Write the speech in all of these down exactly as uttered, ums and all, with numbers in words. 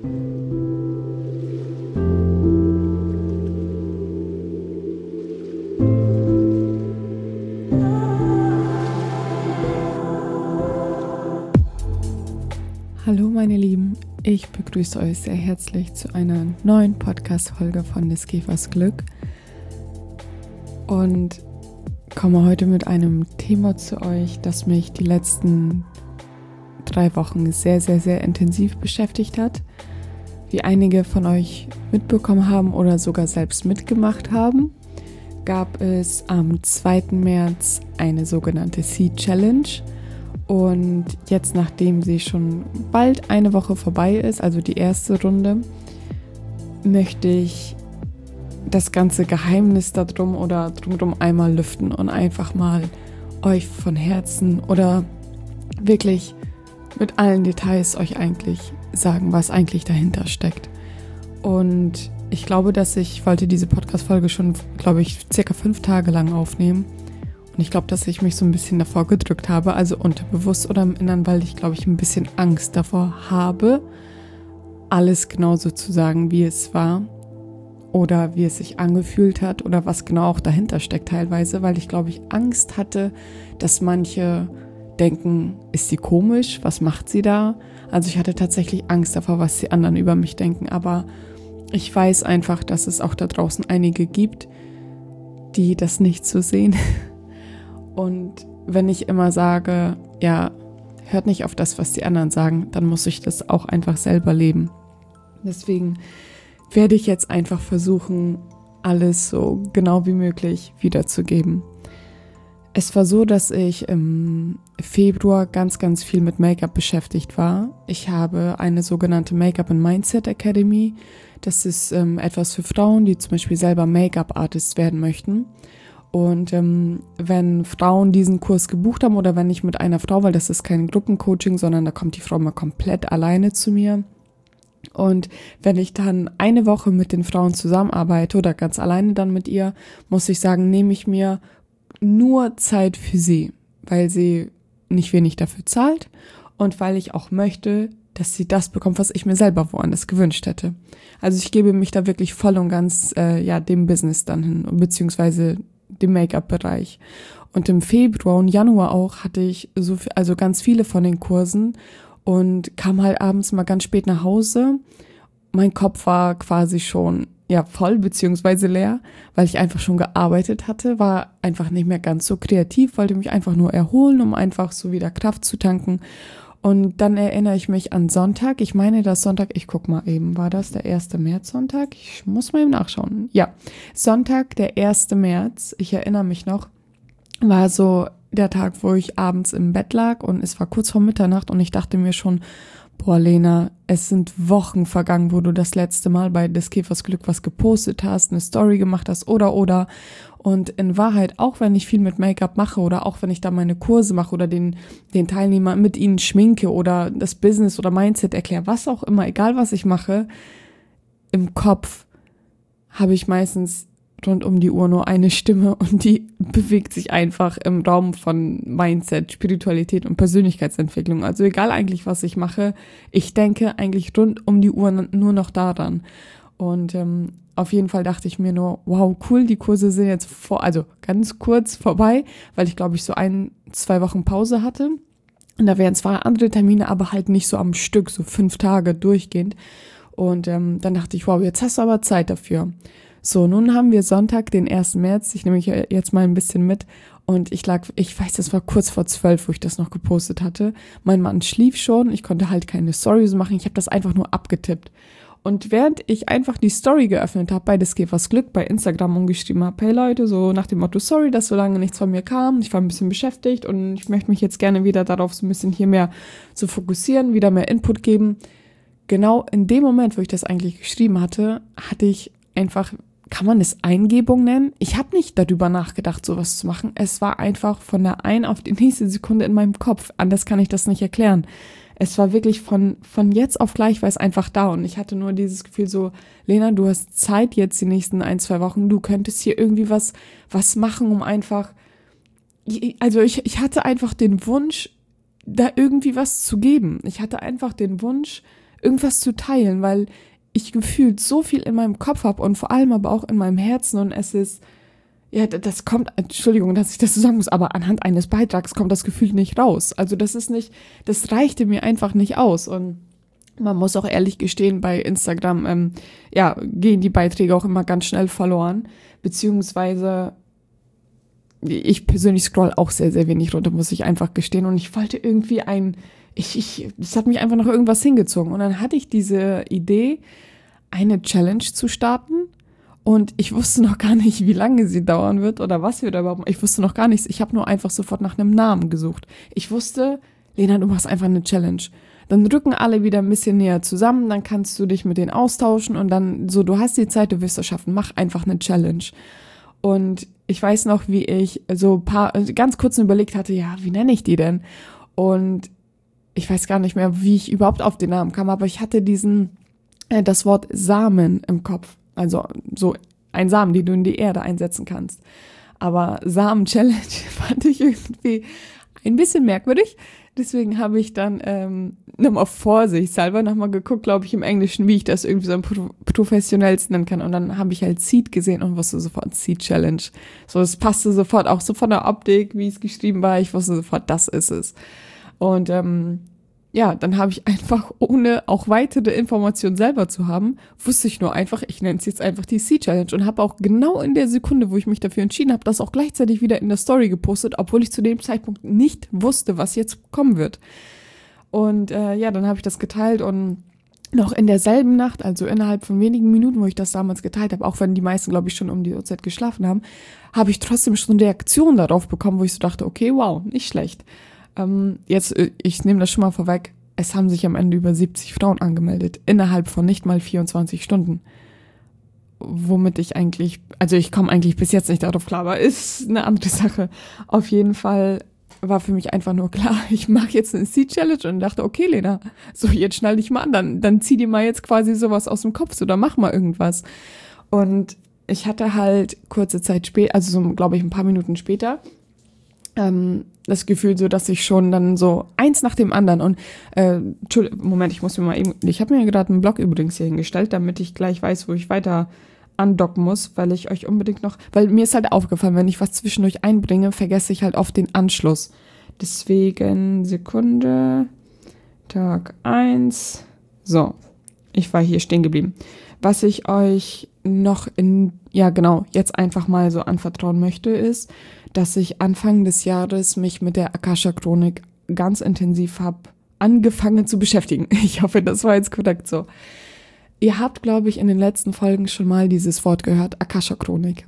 Hallo meine Lieben, ich begrüße euch sehr herzlich zu einer neuen Podcast-Folge von des Käfers Glück und komme heute mit einem Thema zu euch, das mich die letzten drei Wochen sehr, sehr, sehr intensiv beschäftigt hat. Wie einige von euch mitbekommen haben oder sogar selbst mitgemacht haben, gab es am zweiten März eine sogenannte Seed Challenge. Und jetzt, nachdem sie schon bald eine Woche vorbei ist, also die erste Runde, möchte ich das ganze Geheimnis darum oder drumherum einmal lüften und einfach mal euch von Herzen oder wirklich mit allen Details euch eigentlich sagen, was eigentlich dahinter steckt. Und ich glaube, dass ich, ich wollte diese Podcast-Folge schon, glaube ich, circa fünf Tage lang aufnehmen. Und ich glaube, dass ich mich so ein bisschen davor gedrückt habe, also unterbewusst oder im Inneren, weil ich, glaube ich, ein bisschen Angst davor habe, alles genauso zu sagen, wie es war oder wie es sich angefühlt hat oder was genau auch dahinter steckt teilweise, weil ich, glaube ich, Angst hatte, dass manche denken, ist sie komisch, was macht sie da? Also ich hatte tatsächlich Angst davor, was die anderen über mich denken, aber ich weiß einfach, dass es auch da draußen einige gibt, die das nicht so sehen. Und wenn ich immer sage, ja, hört nicht auf das, was die anderen sagen, dann muss ich das auch einfach selber leben. Deswegen werde ich jetzt einfach versuchen, alles so genau wie möglich wiederzugeben. Es war so, dass ich im Februar ganz, ganz viel mit Make-up beschäftigt war. Ich habe eine sogenannte Make-up and Mindset Academy. Das ist ähm, etwas für Frauen, die zum Beispiel selber Make-up-Artists werden möchten. Und ähm, wenn Frauen diesen Kurs gebucht haben oder wenn ich mit einer Frau, weil das ist kein Gruppencoaching, sondern da kommt die Frau mal komplett alleine zu mir. Und wenn ich dann eine Woche mit den Frauen zusammenarbeite oder ganz alleine dann mit ihr, muss ich sagen, nehme ich mir nur Zeit für sie, weil sie nicht wenig dafür zahlt und weil ich auch möchte, dass sie das bekommt, was ich mir selber woanders gewünscht hätte. Also ich gebe mich da wirklich voll und ganz äh, ja dem Business dann hin, beziehungsweise dem Make-up-Bereich. Und im Februar und Januar auch hatte ich so viel, also ganz viele von den Kursen und kam halt abends mal ganz spät nach Hause. Mein Kopf war quasi schon ja voll beziehungsweise leer, weil ich einfach schon gearbeitet hatte, war einfach nicht mehr ganz so kreativ, wollte mich einfach nur erholen, um einfach so wieder Kraft zu tanken. Und dann erinnere ich mich an Sonntag. Ich meine, das Sonntag, ich guck mal eben, war das der erste März Sonntag? Ich muss mal eben nachschauen. Ja, Sonntag, der erste März, ich erinnere mich noch, war so der Tag, wo ich abends im Bett lag und es war kurz vor Mitternacht und ich dachte mir schon, boah Lena, es sind Wochen vergangen, wo du das letzte Mal bei des Käfers Glück was gepostet hast, eine Story gemacht hast oder oder. Und in Wahrheit, auch wenn ich viel mit Make-up mache oder auch wenn ich da meine Kurse mache oder den, den Teilnehmern mit ihnen schminke oder das Business oder Mindset erkläre, was auch immer, egal was ich mache, im Kopf habe ich meistens rund um die Uhr nur eine Stimme und die bewegt sich einfach im Raum von Mindset, Spiritualität und Persönlichkeitsentwicklung. Also egal eigentlich, was ich mache, ich denke eigentlich rund um die Uhr nur noch daran. Und ähm, auf jeden Fall dachte ich mir nur, wow, cool, die Kurse sind jetzt vor, also ganz kurz vorbei, weil ich glaube ich so ein, zwei Wochen Pause hatte. Und da wären zwar andere Termine, aber halt nicht so am Stück, so fünf Tage durchgehend. Und ähm, dann dachte ich, wow, jetzt hast du aber Zeit dafür. So, nun haben wir Sonntag, den ersten März. Ich nehme mich jetzt mal ein bisschen mit. Und ich lag, ich weiß, das war kurz vor zwölf, wo ich das noch gepostet hatte. Mein Mann schlief schon. Ich konnte halt keine Stories machen. Ich habe das einfach nur abgetippt. Und während ich einfach die Story geöffnet habe bei des Käfers Glück bei Instagram und geschrieben habe, hey Leute, so nach dem Motto, sorry, dass so lange nichts von mir kam. Ich war ein bisschen beschäftigt und ich möchte mich jetzt gerne wieder darauf so ein bisschen hier mehr zu fokussieren, wieder mehr Input geben. Genau in dem Moment, wo ich das eigentlich geschrieben hatte, hatte ich einfach, kann man es Eingebung nennen? Ich habe nicht darüber nachgedacht, sowas zu machen. Es war einfach von der einen auf die nächste Sekunde in meinem Kopf. Anders kann ich das nicht erklären. Es war wirklich von, von jetzt auf gleich war es einfach da und ich hatte nur dieses Gefühl so, Lena, du hast Zeit jetzt die nächsten ein, zwei Wochen, du könntest hier irgendwie was, was machen, um einfach, also ich, ich hatte einfach den Wunsch, da irgendwie was zu geben. Ich hatte einfach den Wunsch, irgendwas zu teilen, weil ich gefühlt so viel in meinem Kopf habe und vor allem aber auch in meinem Herzen und es ist, ja, das kommt, Entschuldigung, dass ich das so sagen muss, aber anhand eines Beitrags kommt das Gefühl nicht raus. Also das ist nicht, das reichte mir einfach nicht aus und man muss auch ehrlich gestehen, bei Instagram, ähm, ja, gehen die Beiträge auch immer ganz schnell verloren, beziehungsweise ich persönlich scroll auch sehr, sehr wenig runter, muss ich einfach gestehen und ich wollte irgendwie ein, ich, ich, das hat mich einfach noch irgendwas hingezogen und dann hatte ich diese Idee, eine Challenge zu starten und ich wusste noch gar nicht, wie lange sie dauern wird oder was wir da überhaupt, ich wusste noch gar nichts, ich habe nur einfach sofort nach einem Namen gesucht. Ich wusste, Lena, du machst einfach eine Challenge. Dann rücken alle wieder ein bisschen näher zusammen, dann kannst du dich mit denen austauschen und dann so, du hast die Zeit, du wirst das schaffen, mach einfach eine Challenge. Und ich weiß noch, wie ich so ein paar, ganz kurz überlegt hatte, ja, wie nenne ich die denn? Und ich weiß gar nicht mehr, wie ich überhaupt auf den Namen kam, aber ich hatte diesen, äh, das Wort Samen im Kopf. Also so ein Samen, den du in die Erde einsetzen kannst. Aber Samen-Challenge fand ich irgendwie ein bisschen merkwürdig. Deswegen habe ich dann ähm, nochmal vorsichtshalber nochmal geguckt, glaube ich, im Englischen, wie ich das irgendwie so am pro- professionellsten nennen kann. Und dann habe ich halt Seed gesehen und wusste sofort Seed Challenge. So, es passte sofort, auch so von der Optik, wie es geschrieben war. Ich wusste sofort, das ist es. Und ähm, ja, dann habe ich einfach, ohne auch weitere Informationen selber zu haben, wusste ich nur einfach, ich nenne es jetzt einfach die Seed Challenge und habe auch genau in der Sekunde, wo ich mich dafür entschieden habe, das auch gleichzeitig wieder in der Story gepostet, obwohl ich zu dem Zeitpunkt nicht wusste, was jetzt kommen wird. Und äh, ja, dann habe ich das geteilt und noch in derselben Nacht, also innerhalb von wenigen Minuten, wo ich das damals geteilt habe, auch wenn die meisten, glaube ich, schon um die Uhrzeit geschlafen haben, habe ich trotzdem schon Reaktionen darauf bekommen, wo ich so dachte, okay, wow, nicht schlecht. Ähm, jetzt, ich nehme das schon mal vorweg, es haben sich am Ende über siebzig Frauen angemeldet, innerhalb von nicht mal vierundzwanzig Stunden. Womit ich eigentlich, also ich komme eigentlich bis jetzt nicht darauf klar, aber ist eine andere Sache. Auf jeden Fall war für mich einfach nur klar, ich mache jetzt eine Seed-Challenge und dachte, okay, Lena, so jetzt schnall dich mal an, dann, dann zieh dir mal jetzt quasi sowas aus dem Kopf, so, dann mach mal irgendwas. Und ich hatte halt kurze Zeit später, also so, glaube ich, ein paar Minuten später, ähm, das Gefühl so, dass ich schon dann so eins nach dem anderen und äh, Moment, ich muss mir mal eben, ich habe mir gerade einen Blog übrigens hier hingestellt, damit ich gleich weiß, wo ich weiter andocken muss, weil ich euch unbedingt noch, weil mir ist halt aufgefallen, wenn ich was zwischendurch einbringe, vergesse ich halt oft den Anschluss. Deswegen, Sekunde, Tag eins, so, ich war hier stehen geblieben. Was ich euch noch in, ja genau, jetzt einfach mal so anvertrauen möchte, ist, dass ich Anfang des Jahres mich mit der Akasha-Chronik ganz intensiv habe angefangen zu beschäftigen. Ich hoffe, das war jetzt korrekt so. Ihr habt, glaube ich, in den letzten Folgen schon mal dieses Wort gehört, Akasha-Chronik.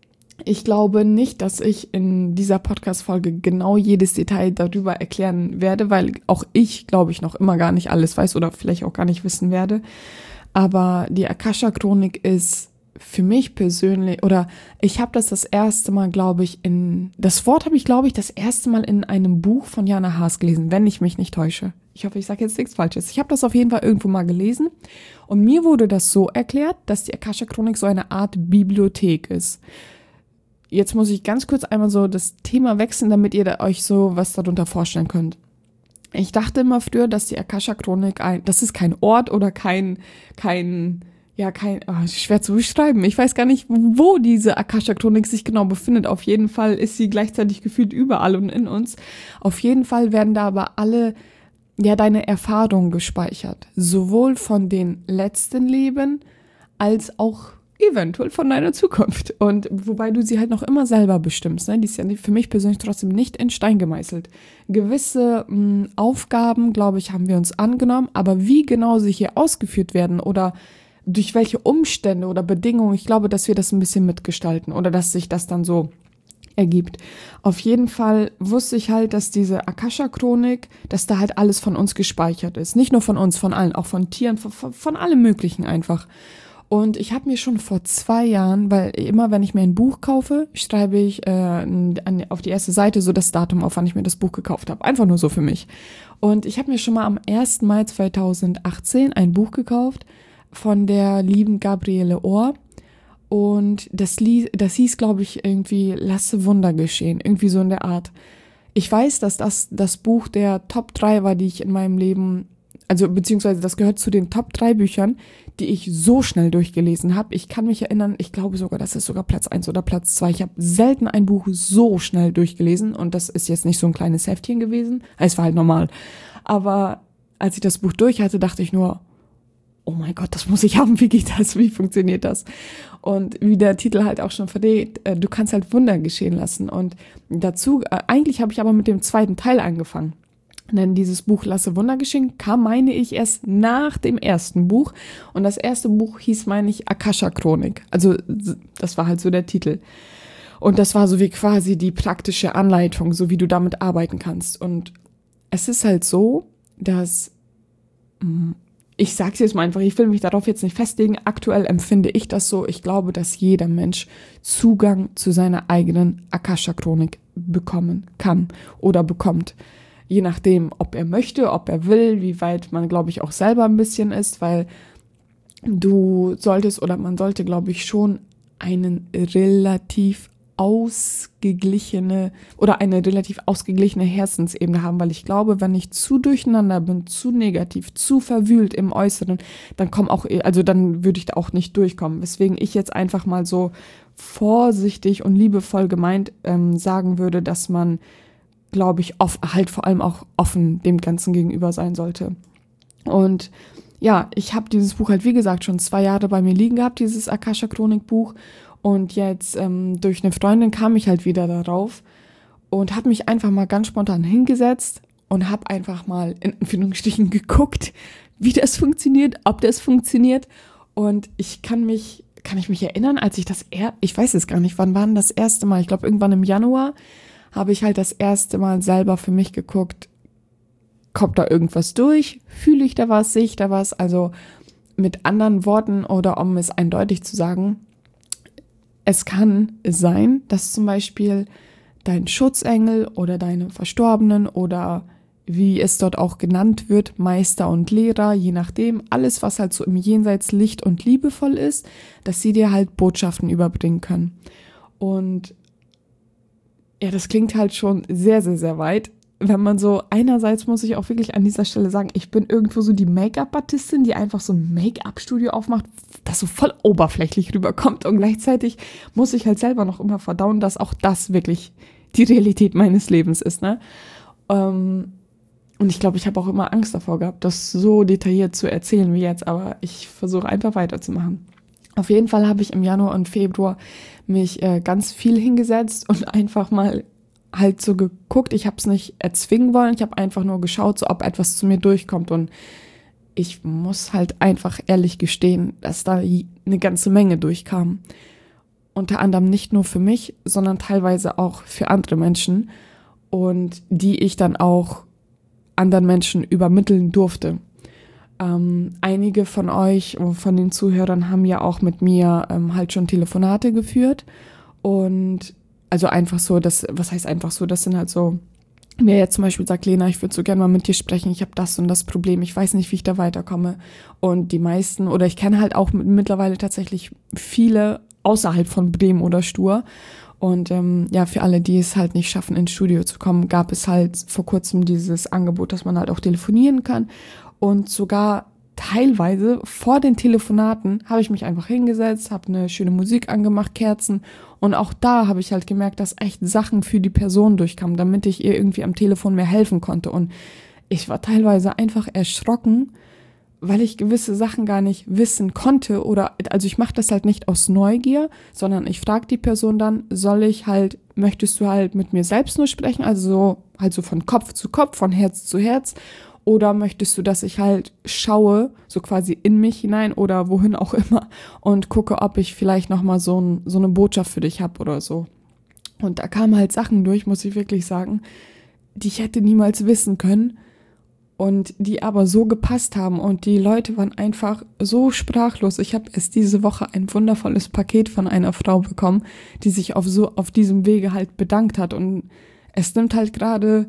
Ich glaube nicht, dass ich in dieser Podcast-Folge genau jedes Detail darüber erklären werde, weil auch ich, glaube ich, noch immer gar nicht alles weiß oder vielleicht auch gar nicht wissen werde. Aber die Akasha-Chronik ist für mich persönlich, oder ich habe das das erste Mal, glaube ich, in, das Wort habe ich, glaube ich, das erste Mal in einem Buch von Jana Haas gelesen, wenn ich mich nicht täusche. Ich hoffe, ich sage jetzt nichts Falsches. Ich habe das auf jeden Fall irgendwo mal gelesen und mir wurde das so erklärt, dass die Akasha-Chronik so eine Art Bibliothek ist. Jetzt muss ich ganz kurz einmal so das Thema wechseln, damit ihr da euch so was darunter vorstellen könnt. Ich dachte immer früher, dass die Akasha-Chronik ein, das ist kein Ort oder kein, kein, ja, kein, oh, schwer zu beschreiben. Ich weiß gar nicht, wo diese Akasha-Chronik sich genau befindet. Auf jeden Fall ist sie gleichzeitig gefühlt überall und in uns. Auf jeden Fall werden da aber alle, ja, deine Erfahrungen gespeichert. Sowohl von den letzten Leben als auch eventuell von deiner Zukunft. Und wobei du sie halt noch immer selber bestimmst. Ne? Die ist ja für mich persönlich trotzdem nicht in Stein gemeißelt. Gewisse mh, Aufgaben, glaube ich, haben wir uns angenommen. Aber wie genau sie hier ausgeführt werden oder durch welche Umstände oder Bedingungen, ich glaube, dass wir das ein bisschen mitgestalten oder dass sich das dann so ergibt. Auf jeden Fall wusste ich halt, dass diese Akasha-Chronik, dass da halt alles von uns gespeichert ist. Nicht nur von uns, von allen, auch von Tieren, von, von, von allem Möglichen einfach. Und ich habe mir schon vor zwei Jahren, weil immer wenn ich mir ein Buch kaufe, schreibe ich äh, an, auf die erste Seite so das Datum auf, wann ich mir das Buch gekauft habe. Einfach nur so für mich. Und ich habe mir schon mal am ersten Mai zweitausendachtzehn ein Buch gekauft von der lieben Gabriele Ohr. Und das, das hieß, glaube ich, irgendwie Lasse Wunder geschehen. Irgendwie so in der Art. Ich weiß, dass das das Buch der Top drei war, die ich in meinem Leben also beziehungsweise das gehört zu den Top drei Büchern, die ich so schnell durchgelesen habe. Ich kann mich erinnern, ich glaube sogar, das ist sogar Platz eins oder Platz zwei. Ich habe selten ein Buch so schnell durchgelesen und das ist jetzt nicht so ein kleines Heftchen gewesen. Es war halt normal. Aber als ich das Buch durch hatte, dachte ich nur, oh mein Gott, das muss ich haben, wie geht das, wie funktioniert das? Und wie der Titel halt auch schon verrät, du kannst halt Wunder geschehen lassen. Und dazu, eigentlich habe ich aber mit dem zweiten Teil angefangen. Denn dieses Buch Lasse Wunder geschehen kam, meine ich, erst nach dem ersten Buch. Und das erste Buch hieß, meine ich, Akasha-Chronik. Also das war halt so der Titel. Und das war so wie quasi die praktische Anleitung, so wie du damit arbeiten kannst. Und es ist halt so, dass, ich sag's jetzt mal einfach, ich will mich darauf jetzt nicht festlegen, aktuell empfinde ich das so, ich glaube, dass jeder Mensch Zugang zu seiner eigenen Akasha-Chronik bekommen kann oder bekommt. Je nachdem, ob er möchte, ob er will, wie weit man, glaube ich, auch selber ein bisschen ist, weil du solltest oder man sollte, glaube ich, schon einen relativ ausgeglichene oder eine relativ ausgeglichene Herzensebene haben, weil ich glaube, wenn ich zu durcheinander bin, zu negativ, zu verwühlt im Äußeren, dann komm auch, also dann würde ich da auch nicht durchkommen. Weswegen ich jetzt einfach mal so vorsichtig und liebevoll gemeint ähm, sagen würde, dass man, glaube ich, off, halt vor allem auch offen dem Ganzen gegenüber sein sollte. Und ja, ich habe dieses Buch halt, wie gesagt, schon zwei Jahre bei mir liegen gehabt, dieses Akasha-Chronik-Buch. Und jetzt ähm, durch eine Freundin kam ich halt wieder darauf und habe mich einfach mal ganz spontan hingesetzt und habe einfach mal in Anführungsstrichen geguckt, wie das funktioniert, ob das funktioniert. Und ich kann mich, kann ich mich erinnern, als ich das, er, ich weiß es gar nicht, wann war denn das erste Mal? Ich glaube, irgendwann im Januar habe ich halt das erste Mal selber für mich geguckt, kommt da irgendwas durch? Fühle ich da was? Sehe ich da was? Also mit anderen Worten oder um es eindeutig zu sagen, es kann sein, dass zum Beispiel dein Schutzengel oder deine Verstorbenen oder wie es dort auch genannt wird, Meister und Lehrer, je nachdem, alles, was halt so im Jenseits licht und liebevoll ist, dass sie dir halt Botschaften überbringen können. Und ja, das klingt halt schon sehr, sehr, sehr weit. Wenn man so, einerseits muss ich auch wirklich an dieser Stelle sagen, ich bin irgendwo so die Make-up-Artistin, die einfach so ein Make-up-Studio aufmacht, das so voll oberflächlich rüberkommt. Und gleichzeitig muss ich halt selber noch immer verdauen, dass auch das wirklich die Realität meines Lebens ist, ne? Ähm, und ich glaube, ich habe auch immer Angst davor gehabt, das so detailliert zu erzählen wie jetzt, aber ich versuche einfach weiterzumachen. Auf jeden Fall habe ich im Januar und Februar mich äh, ganz viel hingesetzt und einfach mal halt so geguckt. Ich habe es nicht erzwingen wollen, ich habe einfach nur geschaut, so ob etwas zu mir durchkommt. Und ich muss halt einfach ehrlich gestehen, dass da eine ganze Menge durchkam. Unter anderem nicht nur für mich, sondern teilweise auch für andere Menschen und die ich dann auch anderen Menschen übermitteln durfte. Ähm, einige von euch, von den Zuhörern, haben ja auch mit mir ähm, halt schon Telefonate geführt und also einfach so, das, was heißt einfach so, das sind halt so, wer jetzt zum Beispiel sagt, Lena, ich würde so gerne mal mit dir sprechen, ich habe das und das Problem, ich weiß nicht, wie ich da weiterkomme. Und die meisten, oder ich kenne halt auch mittlerweile tatsächlich viele außerhalb von Bremen oder Stur. Und ähm, ja, für alle, die es halt nicht schaffen, ins Studio zu kommen, gab es halt vor kurzem dieses Angebot, dass man halt auch telefonieren kann. Und sogar teilweise vor den Telefonaten habe ich mich einfach hingesetzt, habe eine schöne Musik angemacht, Kerzen. Und auch da habe ich halt gemerkt, dass echt Sachen für die Person durchkamen, damit ich ihr irgendwie am Telefon mehr helfen konnte. Und ich war teilweise einfach erschrocken, weil ich gewisse Sachen gar nicht wissen konnte. Oder also ich mache das halt nicht aus Neugier, sondern ich frage die Person dann, soll ich halt, möchtest du halt mit mir selbst nur sprechen? Also so, halt so von Kopf zu Kopf, von Herz zu Herz. Oder möchtest du, dass ich halt schaue, so quasi in mich hinein oder wohin auch immer und gucke, ob ich vielleicht nochmal so, ein, so eine Botschaft für dich habe oder so. Und da kamen halt Sachen durch, muss ich wirklich sagen, die ich hätte niemals wissen können und die aber so gepasst haben. Und die Leute waren einfach so sprachlos. Ich habe erst diese Woche ein wundervolles Paket von einer Frau bekommen, die sich auf so auf diesem Wege halt bedankt hat. Und es nimmt halt gerade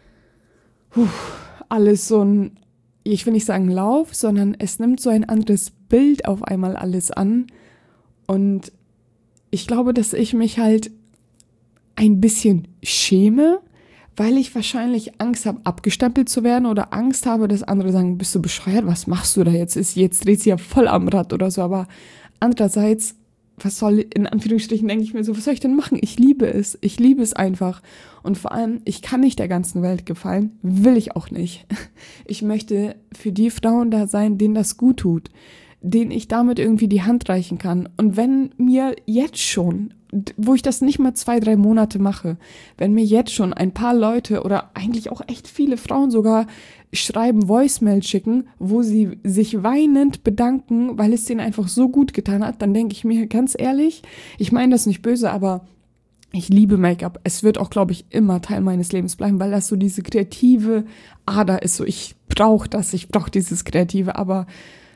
alles so ein, ich will nicht sagen Lauf, sondern es nimmt so ein anderes Bild auf einmal alles an. Und ich glaube, dass ich mich halt ein bisschen schäme, weil ich wahrscheinlich Angst habe, abgestempelt zu werden oder Angst habe, dass andere sagen, bist du bescheuert, was machst du da jetzt? Ist, jetzt dreht sie ja voll am Rad oder so. Aber andererseits, was soll, in Anführungsstrichen denke ich mir so, was soll ich denn machen? Ich liebe es. Ich liebe es einfach. Und vor allem, ich kann nicht der ganzen Welt gefallen. Will ich auch nicht. Ich möchte für die Frauen da sein, denen das gut tut, denen ich damit irgendwie die Hand reichen kann. Und wenn mir jetzt schon, wo ich das nicht mal zwei, drei Monate mache, wenn mir jetzt schon ein paar Leute oder eigentlich auch echt viele Frauen sogar schreiben, Voicemail schicken, wo sie sich weinend bedanken, weil es denen einfach so gut getan hat, dann denke ich mir ganz ehrlich, ich meine das nicht böse, aber ich liebe Make-up. Es wird auch, glaube ich, immer Teil meines Lebens bleiben, weil das so diese kreative Ader ist. So, ich brauche das, ich brauche dieses Kreative, aber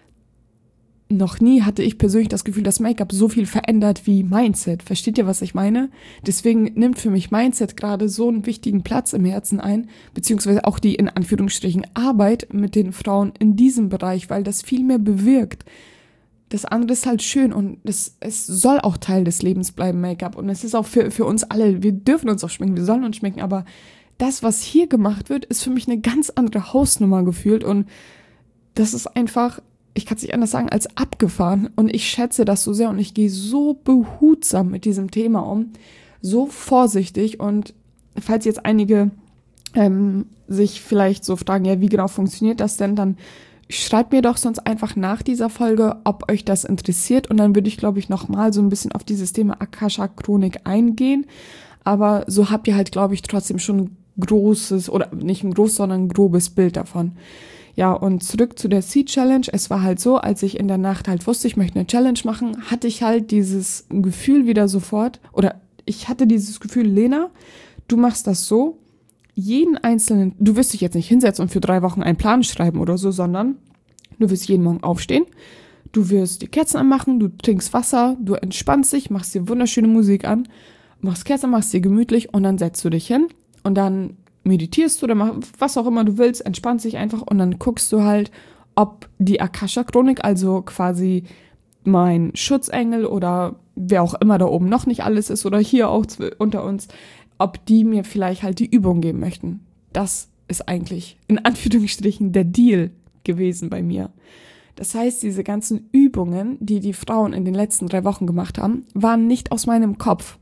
noch nie hatte ich persönlich das Gefühl, dass Make-up so viel verändert wie Mindset. Versteht ihr, was ich meine? Deswegen nimmt für mich Mindset gerade so einen wichtigen Platz im Herzen ein, beziehungsweise auch die in Anführungsstrichen Arbeit mit den Frauen in diesem Bereich, weil das viel mehr bewirkt. Das andere ist halt schön und das, es soll auch Teil des Lebens bleiben, Make-up. Und es ist auch für, für uns alle, wir dürfen uns auch schminken, wir sollen uns schminken, aber das, was hier gemacht wird, ist für mich eine ganz andere Hausnummer gefühlt und das ist einfach, ich kann es nicht anders sagen, als abgefahren und ich schätze das so sehr und ich gehe so behutsam mit diesem Thema um, so vorsichtig und falls jetzt einige ähm, sich vielleicht so fragen, ja, wie genau funktioniert das denn, dann schreibt mir doch sonst einfach nach dieser Folge, ob euch das interessiert und dann würde ich, glaube ich, nochmal so ein bisschen auf dieses Thema Akasha-Chronik eingehen, aber so habt ihr halt, glaube ich, trotzdem schon ein großes, oder nicht ein großes, sondern ein grobes Bild davon. Ja, und zurück zu der Seed Challenge. Es war halt so, als ich in der Nacht halt wusste, ich möchte eine Challenge machen, hatte ich halt dieses Gefühl wieder sofort, oder ich hatte dieses Gefühl, Lena, du machst das so, jeden einzelnen, du wirst dich jetzt nicht hinsetzen und für drei Wochen einen Plan schreiben oder so, sondern du wirst jeden Morgen aufstehen, du wirst die Kerzen anmachen, du trinkst Wasser, du entspannst dich, machst dir wunderschöne Musik an, machst Kerzen, machst dir gemütlich und dann setzt du dich hin und dann meditierst du oder mach, was auch immer du willst, entspannst dich einfach und dann guckst du halt, ob die Akasha-Chronik, also quasi mein Schutzengel oder wer auch immer da oben noch nicht alles ist oder hier auch unter uns, ob die mir vielleicht halt die Übung geben möchten. Das ist eigentlich in Anführungsstrichen der Deal gewesen bei mir. Das heißt, diese ganzen Übungen, die die Frauen in den letzten drei Wochen gemacht haben, waren nicht aus meinem Kopf.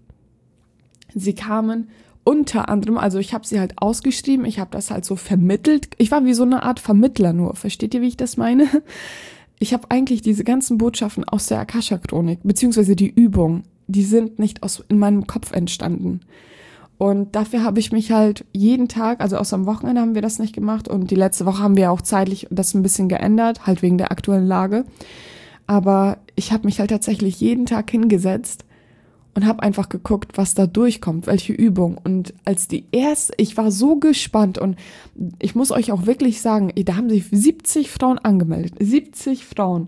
Sie kamen unter anderem, also ich habe sie halt ausgeschrieben, ich habe das halt so vermittelt. Ich war wie so eine Art Vermittler nur. Versteht ihr, wie ich das meine? Ich habe eigentlich diese ganzen Botschaften aus der Akasha-Chronik, beziehungsweise die Übung, die sind nicht aus in meinem Kopf entstanden. Und dafür habe ich mich halt jeden Tag, also außer am Wochenende haben wir das nicht gemacht und die letzte Woche haben wir auch zeitlich das ein bisschen geändert, halt wegen der aktuellen Lage. Aber ich habe mich halt tatsächlich jeden Tag hingesetzt und habe einfach geguckt, was da durchkommt, welche Übung. Und als die erste, ich war so gespannt und ich muss euch auch wirklich sagen, da haben sich siebzig Frauen angemeldet, siebzig Frauen.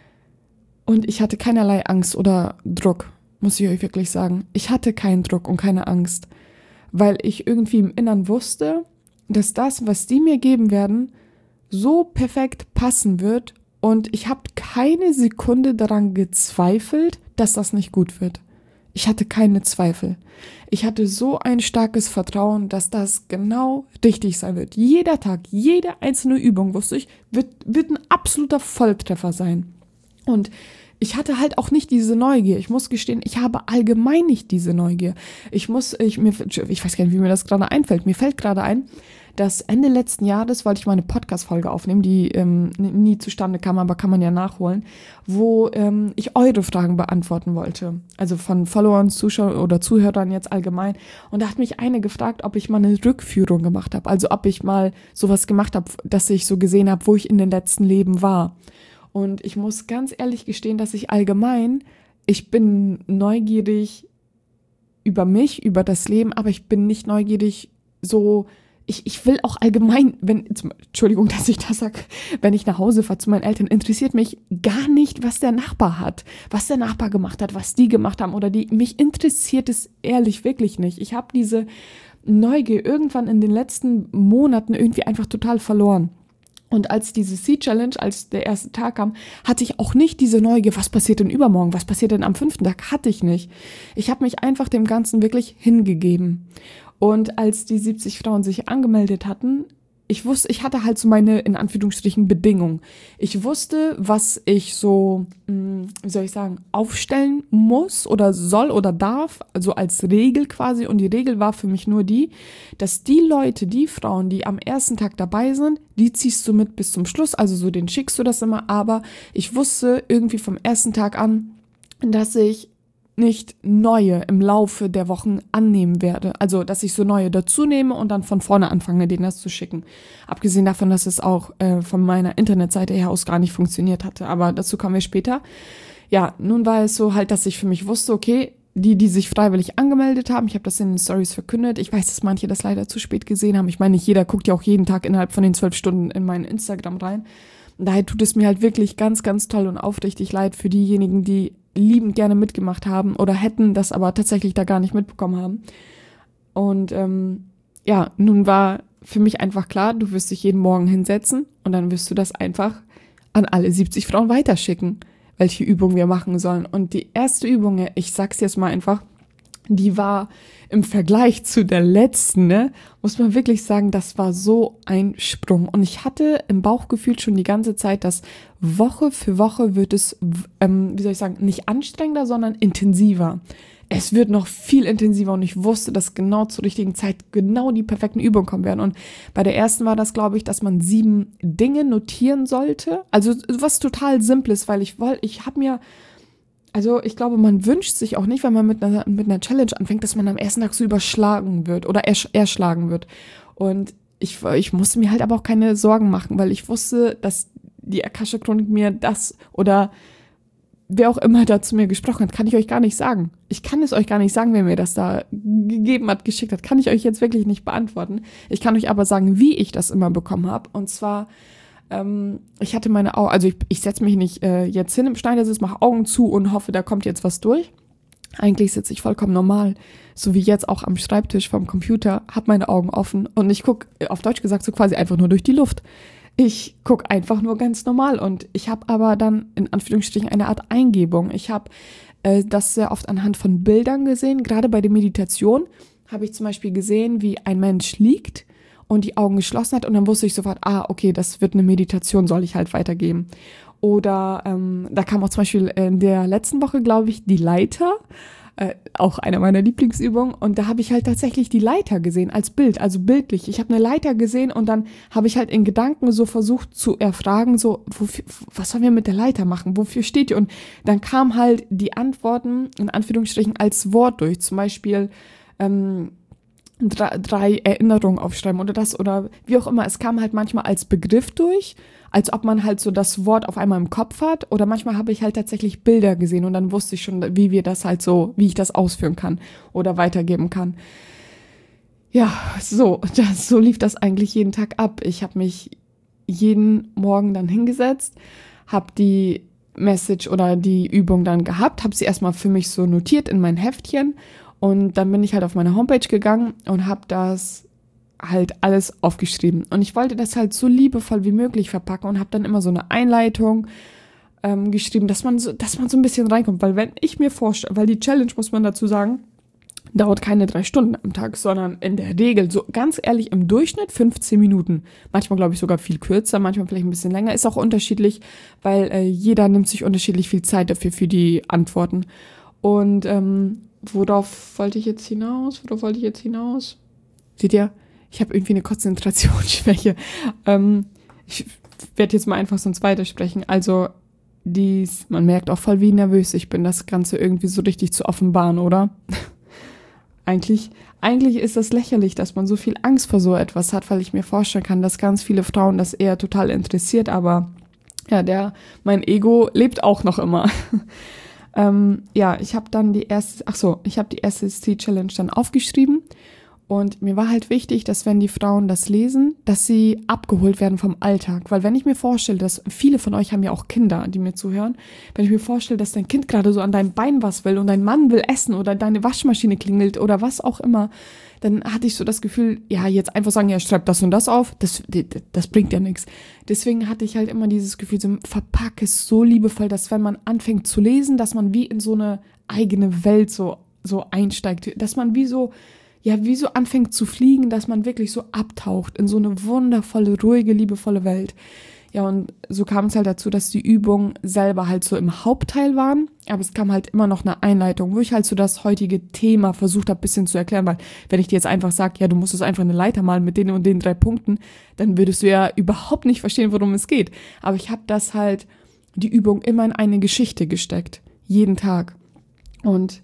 Und ich hatte keinerlei Angst oder Druck, muss ich euch wirklich sagen. Ich hatte keinen Druck und keine Angst, weil ich irgendwie im Innern wusste, dass das, was die mir geben werden, so perfekt passen wird und ich habe keine Sekunde daran gezweifelt, dass das nicht gut wird. Ich hatte keine Zweifel. Ich hatte so ein starkes Vertrauen, dass das genau richtig sein wird. Jeder Tag, jede einzelne Übung, wusste ich, wird, wird ein absoluter Volltreffer sein. Und ich hatte halt auch nicht diese Neugier. Ich muss gestehen, ich habe allgemein nicht diese Neugier. Ich muss, ich, mir, ich weiß gar nicht, wie mir das gerade einfällt. Mir fällt gerade ein, dass Ende letzten Jahres wollte ich mal eine Podcast-Folge aufnehmen, die ähm, nie zustande kam, aber kann man ja nachholen, wo ähm, ich eure Fragen beantworten wollte. Also von Followern, Zuschauern oder Zuhörern jetzt allgemein. Und da hat mich eine gefragt, ob ich mal eine Rückführung gemacht habe. Also ob ich mal sowas gemacht habe, dass ich so gesehen habe, wo ich in den letzten Leben war. Und ich muss ganz ehrlich gestehen, dass ich allgemein, ich bin neugierig über mich, über das Leben, aber ich bin nicht neugierig so, ich, ich will auch allgemein, wenn, Entschuldigung, dass ich das sage, wenn ich nach Hause fahre zu meinen Eltern, interessiert mich gar nicht, was der Nachbar hat, was der Nachbar gemacht hat, was die gemacht haben oder die, mich interessiert es ehrlich wirklich nicht. Ich habe diese Neugier irgendwann in den letzten Monaten irgendwie einfach total verloren. Und als diese Sea-Challenge, als der erste Tag kam, hatte ich auch nicht diese Neugier, was passiert denn übermorgen, was passiert denn am fünften Tag, hatte ich nicht. Ich habe mich einfach dem Ganzen wirklich hingegeben. Und als die siebzig Frauen sich angemeldet hatten, ich wusste, ich hatte halt so meine, in Anführungsstrichen, Bedingungen. Ich wusste, was ich so, wie soll ich sagen, aufstellen muss oder soll oder darf, also als Regel quasi. Und die Regel war für mich nur die, dass die Leute, die Frauen, die am ersten Tag dabei sind, die ziehst du mit bis zum Schluss, also so den schickst du das immer. Aber ich wusste irgendwie vom ersten Tag an, dass ich nicht neue im Laufe der Wochen annehmen werde. Also, dass ich so neue dazu nehme und dann von vorne anfange, denen das zu schicken. Abgesehen davon, dass es auch äh, von meiner Internetseite her aus gar nicht funktioniert hatte. Aber dazu kommen wir später. Ja, nun war es so halt, dass ich für mich wusste, okay, die, die sich freiwillig angemeldet haben, ich habe das in den Stories verkündet. Ich weiß, dass manche das leider zu spät gesehen haben. Ich meine, nicht jeder guckt ja auch jeden Tag innerhalb von den zwölf Stunden in meinen Instagram rein. Und daher tut es mir halt wirklich ganz, ganz toll und aufrichtig leid für diejenigen, die liebend gerne mitgemacht haben oder hätten das aber tatsächlich da gar nicht mitbekommen haben. Und ähm, ja, nun war für mich einfach klar, du wirst dich jeden Morgen hinsetzen und dann wirst du das einfach an alle siebzig Frauen weiterschicken, welche Übungen wir machen sollen. Und die erste Übung, ich sag's jetzt mal einfach, die war im Vergleich zu der letzten, ne, muss man wirklich sagen, das war so ein Sprung. Und ich hatte im Bauchgefühl schon die ganze Zeit, dass Woche für Woche wird es, ähm, wie soll ich sagen, nicht anstrengender, sondern intensiver. Es wird noch viel intensiver und ich wusste, dass genau zur richtigen Zeit genau die perfekten Übungen kommen werden. Und bei der ersten war das, glaube ich, dass man sieben Dinge notieren sollte. Also was total Simples, weil ich wollte, ich habe mir Also ich glaube, man wünscht sich auch nicht, wenn man mit einer, mit einer Challenge anfängt, dass man am ersten Tag so überschlagen wird oder ersch- erschlagen wird. Und ich, ich musste mir halt aber auch keine Sorgen machen, weil ich wusste, dass die Akasha-Chronik mir das oder wer auch immer da zu mir gesprochen hat, kann ich euch gar nicht sagen. Ich kann es euch gar nicht sagen, wer mir das da gegeben hat, geschickt hat. Kann ich euch jetzt wirklich nicht beantworten. Ich kann euch aber sagen, wie ich das immer bekommen habe. Und zwar Ähm, ich hatte meine Augen, also ich, ich setze mich nicht äh, jetzt hin im Schneidersitz, mache Augen zu und hoffe, da kommt jetzt was durch. Eigentlich sitze ich vollkommen normal, so wie jetzt auch am Schreibtisch vom Computer, habe meine Augen offen und ich gucke, auf Deutsch gesagt, so quasi einfach nur durch die Luft. Ich gucke einfach nur ganz normal und ich habe aber dann in Anführungsstrichen eine Art Eingebung. Ich habe äh, das sehr oft anhand von Bildern gesehen, gerade bei der Meditation habe ich zum Beispiel gesehen, wie ein Mensch liegt und die Augen geschlossen hat und dann wusste ich sofort, ah, okay, das wird eine Meditation, soll ich halt weitergeben. Oder ähm, da kam auch zum Beispiel in der letzten Woche, glaube ich, die Leiter, äh, auch eine meiner Lieblingsübungen und da habe ich halt tatsächlich die Leiter gesehen als Bild, also bildlich. Ich habe eine Leiter gesehen und dann habe ich halt in Gedanken so versucht zu erfragen, so, wofür, was sollen wir mit der Leiter machen, wofür steht die? Und dann kamen halt die Antworten, in Anführungsstrichen, als Wort durch, zum Beispiel, ähm, Drei, drei Erinnerungen aufschreiben oder das oder wie auch immer. Es kam halt manchmal als Begriff durch, als ob man halt so das Wort auf einmal im Kopf hat oder manchmal habe ich halt tatsächlich Bilder gesehen und dann wusste ich schon, wie wir das halt so, wie ich das ausführen kann oder weitergeben kann. Ja, so, das, so lief das eigentlich jeden Tag ab. Ich habe mich jeden Morgen dann hingesetzt, habe die Message oder die Übung dann gehabt, habe sie erstmal für mich so notiert in mein Heftchen. Und dann bin ich halt auf meine Homepage gegangen und habe das halt alles aufgeschrieben. Und ich wollte das halt so liebevoll wie möglich verpacken und habe dann immer so eine Einleitung ähm, geschrieben, dass man so, dass man so ein bisschen reinkommt. Weil wenn ich mir vorstelle, weil die Challenge, muss man dazu sagen, dauert keine drei Stunden am Tag, sondern in der Regel, so ganz ehrlich, im Durchschnitt fünfzehn Minuten. Manchmal, glaube ich, sogar viel kürzer, manchmal vielleicht ein bisschen länger. Ist auch unterschiedlich, weil äh, jeder nimmt sich unterschiedlich viel Zeit dafür, für die Antworten. Und ähm, worauf wollte ich jetzt hinaus? Worauf wollte ich jetzt hinaus? Seht ihr, ich habe irgendwie eine Konzentrationsschwäche. Ähm, ich werde jetzt mal einfach sonst weitersprechen. Also, dies, man merkt auch voll, wie nervös ich bin, das Ganze irgendwie so richtig zu offenbaren, oder? Eigentlich, eigentlich ist das lächerlich, dass man so viel Angst vor so etwas hat, weil ich mir vorstellen kann, dass ganz viele Frauen das eher total interessiert, aber ja, der, mein Ego lebt auch noch immer. Ähm, ja, ich habe dann die erste, ach so, ich habe die erste Sea-Challenge dann aufgeschrieben Und mir war halt wichtig, dass wenn die Frauen das lesen, dass sie abgeholt werden vom Alltag. Weil wenn ich mir vorstelle, dass viele von euch haben ja auch Kinder, die mir zuhören, wenn ich mir vorstelle, dass dein Kind gerade so an deinem Bein was will und dein Mann will essen oder deine Waschmaschine klingelt oder was auch immer, dann hatte ich so das Gefühl, ja, jetzt einfach sagen, ja, schreib das und das auf, das, das bringt ja nichts. Deswegen hatte ich halt immer dieses Gefühl, so verpack es so liebevoll, dass wenn man anfängt zu lesen, dass man wie in so eine eigene Welt so, so einsteigt, dass man wie so ja, wie so anfängt zu fliegen, dass man wirklich so abtaucht in so eine wundervolle, ruhige, liebevolle Welt. Ja, und so kam es halt dazu, dass die Übungen selber halt so im Hauptteil waren, aber es kam halt immer noch eine Einleitung, wo ich halt so das heutige Thema versucht habe, ein bisschen zu erklären, weil wenn ich dir jetzt einfach sage, ja, du musst es einfach eine Leiter malen mit den und den drei Punkten, dann würdest du ja überhaupt nicht verstehen, worum es geht. Aber ich habe das halt, die Übung immer in eine Geschichte gesteckt, jeden Tag. Und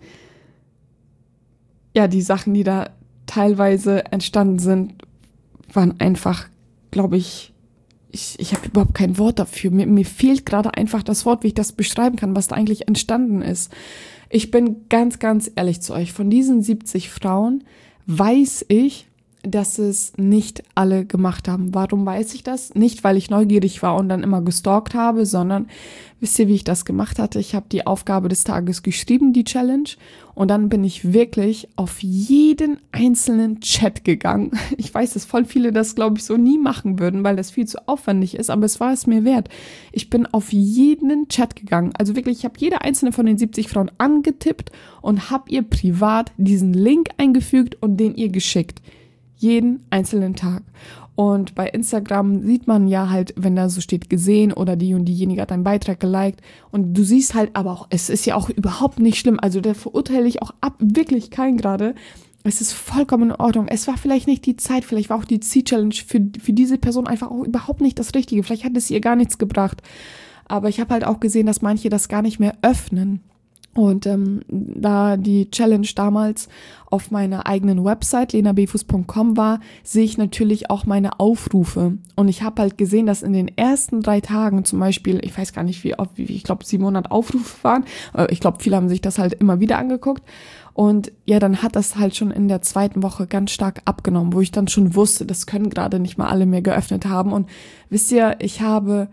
ja, die Sachen, die da teilweise entstanden sind, waren einfach, glaube ich, ich, ich habe überhaupt kein Wort dafür. Mir, mir fehlt gerade einfach das Wort, wie ich das beschreiben kann, was da eigentlich entstanden ist. Ich bin ganz, ganz ehrlich zu euch. Von diesen siebzig Frauen weiß ich, dass es nicht alle gemacht haben. Warum weiß ich das? Nicht, weil ich neugierig war und dann immer gestalkt habe, sondern wisst ihr, wie ich das gemacht hatte? Ich habe die Aufgabe des Tages geschrieben, die Challenge, und dann bin ich wirklich auf jeden einzelnen Chat gegangen. Ich weiß, dass voll viele das, glaube ich, so nie machen würden, weil das viel zu aufwendig ist, aber es war es mir wert. Ich bin auf jeden Chat gegangen. Also wirklich, ich habe jede einzelne von den siebzig Frauen angetippt und habe ihr privat diesen Link eingefügt und den ihr geschickt. Jeden einzelnen Tag. Und bei Instagram sieht man ja halt, wenn da so steht gesehen oder die und diejenige hat einen Beitrag geliked und du siehst halt aber auch, es ist ja auch überhaupt nicht schlimm, also da verurteile ich auch ab, wirklich keinen gerade. Es ist vollkommen in Ordnung. Es war vielleicht nicht die Zeit, vielleicht war auch die Ziel-Challenge für, für diese Person einfach auch überhaupt nicht das Richtige. Vielleicht hat es ihr gar nichts gebracht. Aber ich habe halt auch gesehen, dass manche das gar nicht mehr öffnen. Und ähm, da die Challenge damals auf meiner eigenen Website lena b fuß punkt com war, sehe ich natürlich auch meine Aufrufe. Und ich habe halt gesehen, dass in den ersten drei Tagen zum Beispiel, ich weiß gar nicht wie oft, wie, ich glaube siebenhundert Aufrufe waren. Ich glaube, viele haben sich das halt immer wieder angeguckt. Und ja, dann hat das halt schon in der zweiten Woche ganz stark abgenommen, wo ich dann schon wusste, das können gerade nicht mal alle mehr geöffnet haben. Und wisst ihr, ich habe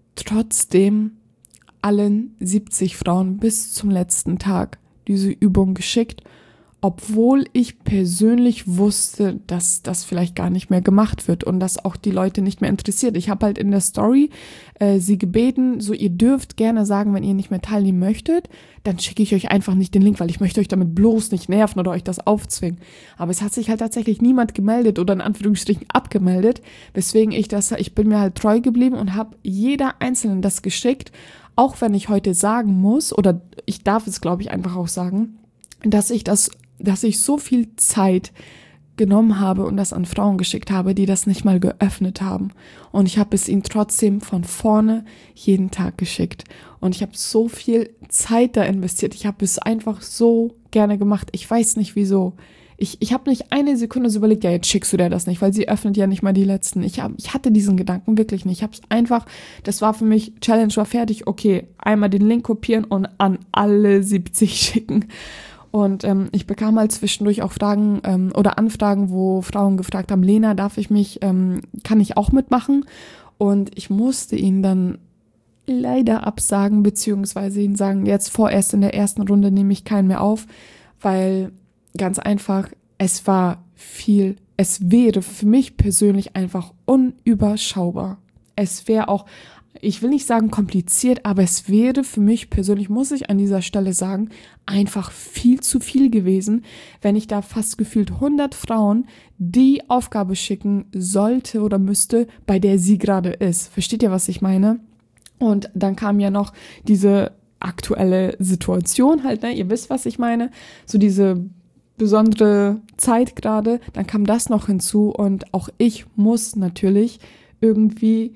trotzdem allen siebzig Frauen bis zum letzten Tag diese Übung geschickt, obwohl ich persönlich wusste, dass das vielleicht gar nicht mehr gemacht wird und dass auch die Leute nicht mehr interessiert. Ich habe halt in der Story äh, sie gebeten, so ihr dürft gerne sagen, wenn ihr nicht mehr teilnehmen möchtet, dann schicke ich euch einfach nicht den Link, weil ich möchte euch damit bloß nicht nerven oder euch das aufzwingen. Aber es hat sich halt tatsächlich niemand gemeldet oder in Anführungsstrichen abgemeldet, weswegen ich das, ich bin mir halt treu geblieben und habe jeder Einzelnen das geschickt, auch wenn ich heute sagen muss, oder ich darf es, glaube ich, einfach auch sagen, dass ich das, dass ich so viel Zeit genommen habe und das an Frauen geschickt habe, die das nicht mal geöffnet haben. Und ich habe es ihnen trotzdem von vorne jeden Tag geschickt. Und ich habe so viel Zeit da investiert. Ich habe es einfach so gerne gemacht. Ich weiß nicht wieso. Ich, ich habe nicht eine Sekunde so überlegt, ja, jetzt schickst du dir das nicht, weil sie öffnet ja nicht mal die letzten. Ich, hab, ich hatte diesen Gedanken wirklich nicht. Ich habe es einfach, das war für mich, Challenge war fertig, okay, einmal den Link kopieren und an alle siebzig schicken. Und ähm, ich bekam halt zwischendurch auch Fragen ähm, oder Anfragen, wo Frauen gefragt haben, Lena, darf ich mich, ähm, kann ich auch mitmachen? Und ich musste ihnen dann leider absagen, beziehungsweise ihnen sagen, jetzt vorerst in der ersten Runde nehme ich keinen mehr auf, weil ganz einfach, es war viel, es wäre für mich persönlich einfach unüberschaubar. Es wäre auch, ich will nicht sagen kompliziert, aber es wäre für mich persönlich, muss ich an dieser Stelle sagen, einfach viel zu viel gewesen, wenn ich da fast gefühlt hundert Frauen die Aufgabe schicken sollte oder müsste, bei der sie gerade ist. Versteht ihr, was ich meine? Und dann kam ja noch diese aktuelle Situation halt, ne? Ihr wisst, was ich meine. So diese besondere Zeit gerade, dann kam das noch hinzu und auch ich muss natürlich irgendwie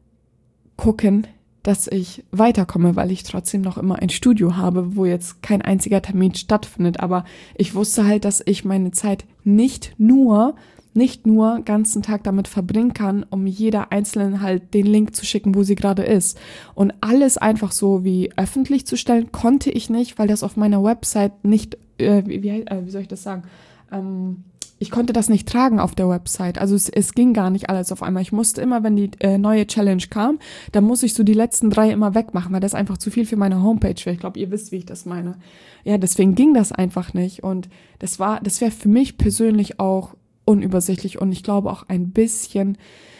gucken, dass ich weiterkomme, weil ich trotzdem noch immer ein Studio habe, wo jetzt kein einziger Termin stattfindet, aber ich wusste halt, dass ich meine Zeit nicht nur nicht nur ganzen Tag damit verbringen kann, um jeder Einzelnen halt den Link zu schicken, wo sie gerade ist. Und alles einfach so wie öffentlich zu stellen, konnte ich nicht, weil das auf meiner Website nicht, äh, wie, wie, äh, wie soll ich das sagen, ähm, ich konnte das nicht tragen auf der Website. Also es, es ging gar nicht alles auf einmal. Ich musste immer, wenn die äh, neue Challenge kam, dann muss ich so die letzten drei immer wegmachen, weil das einfach zu viel für meine Homepage wäre. Ich glaube, ihr wisst, wie ich das meine. Ja, deswegen ging das einfach nicht. Und das war, das wäre für mich persönlich auch unübersichtlich und ich glaube auch ein bisschen,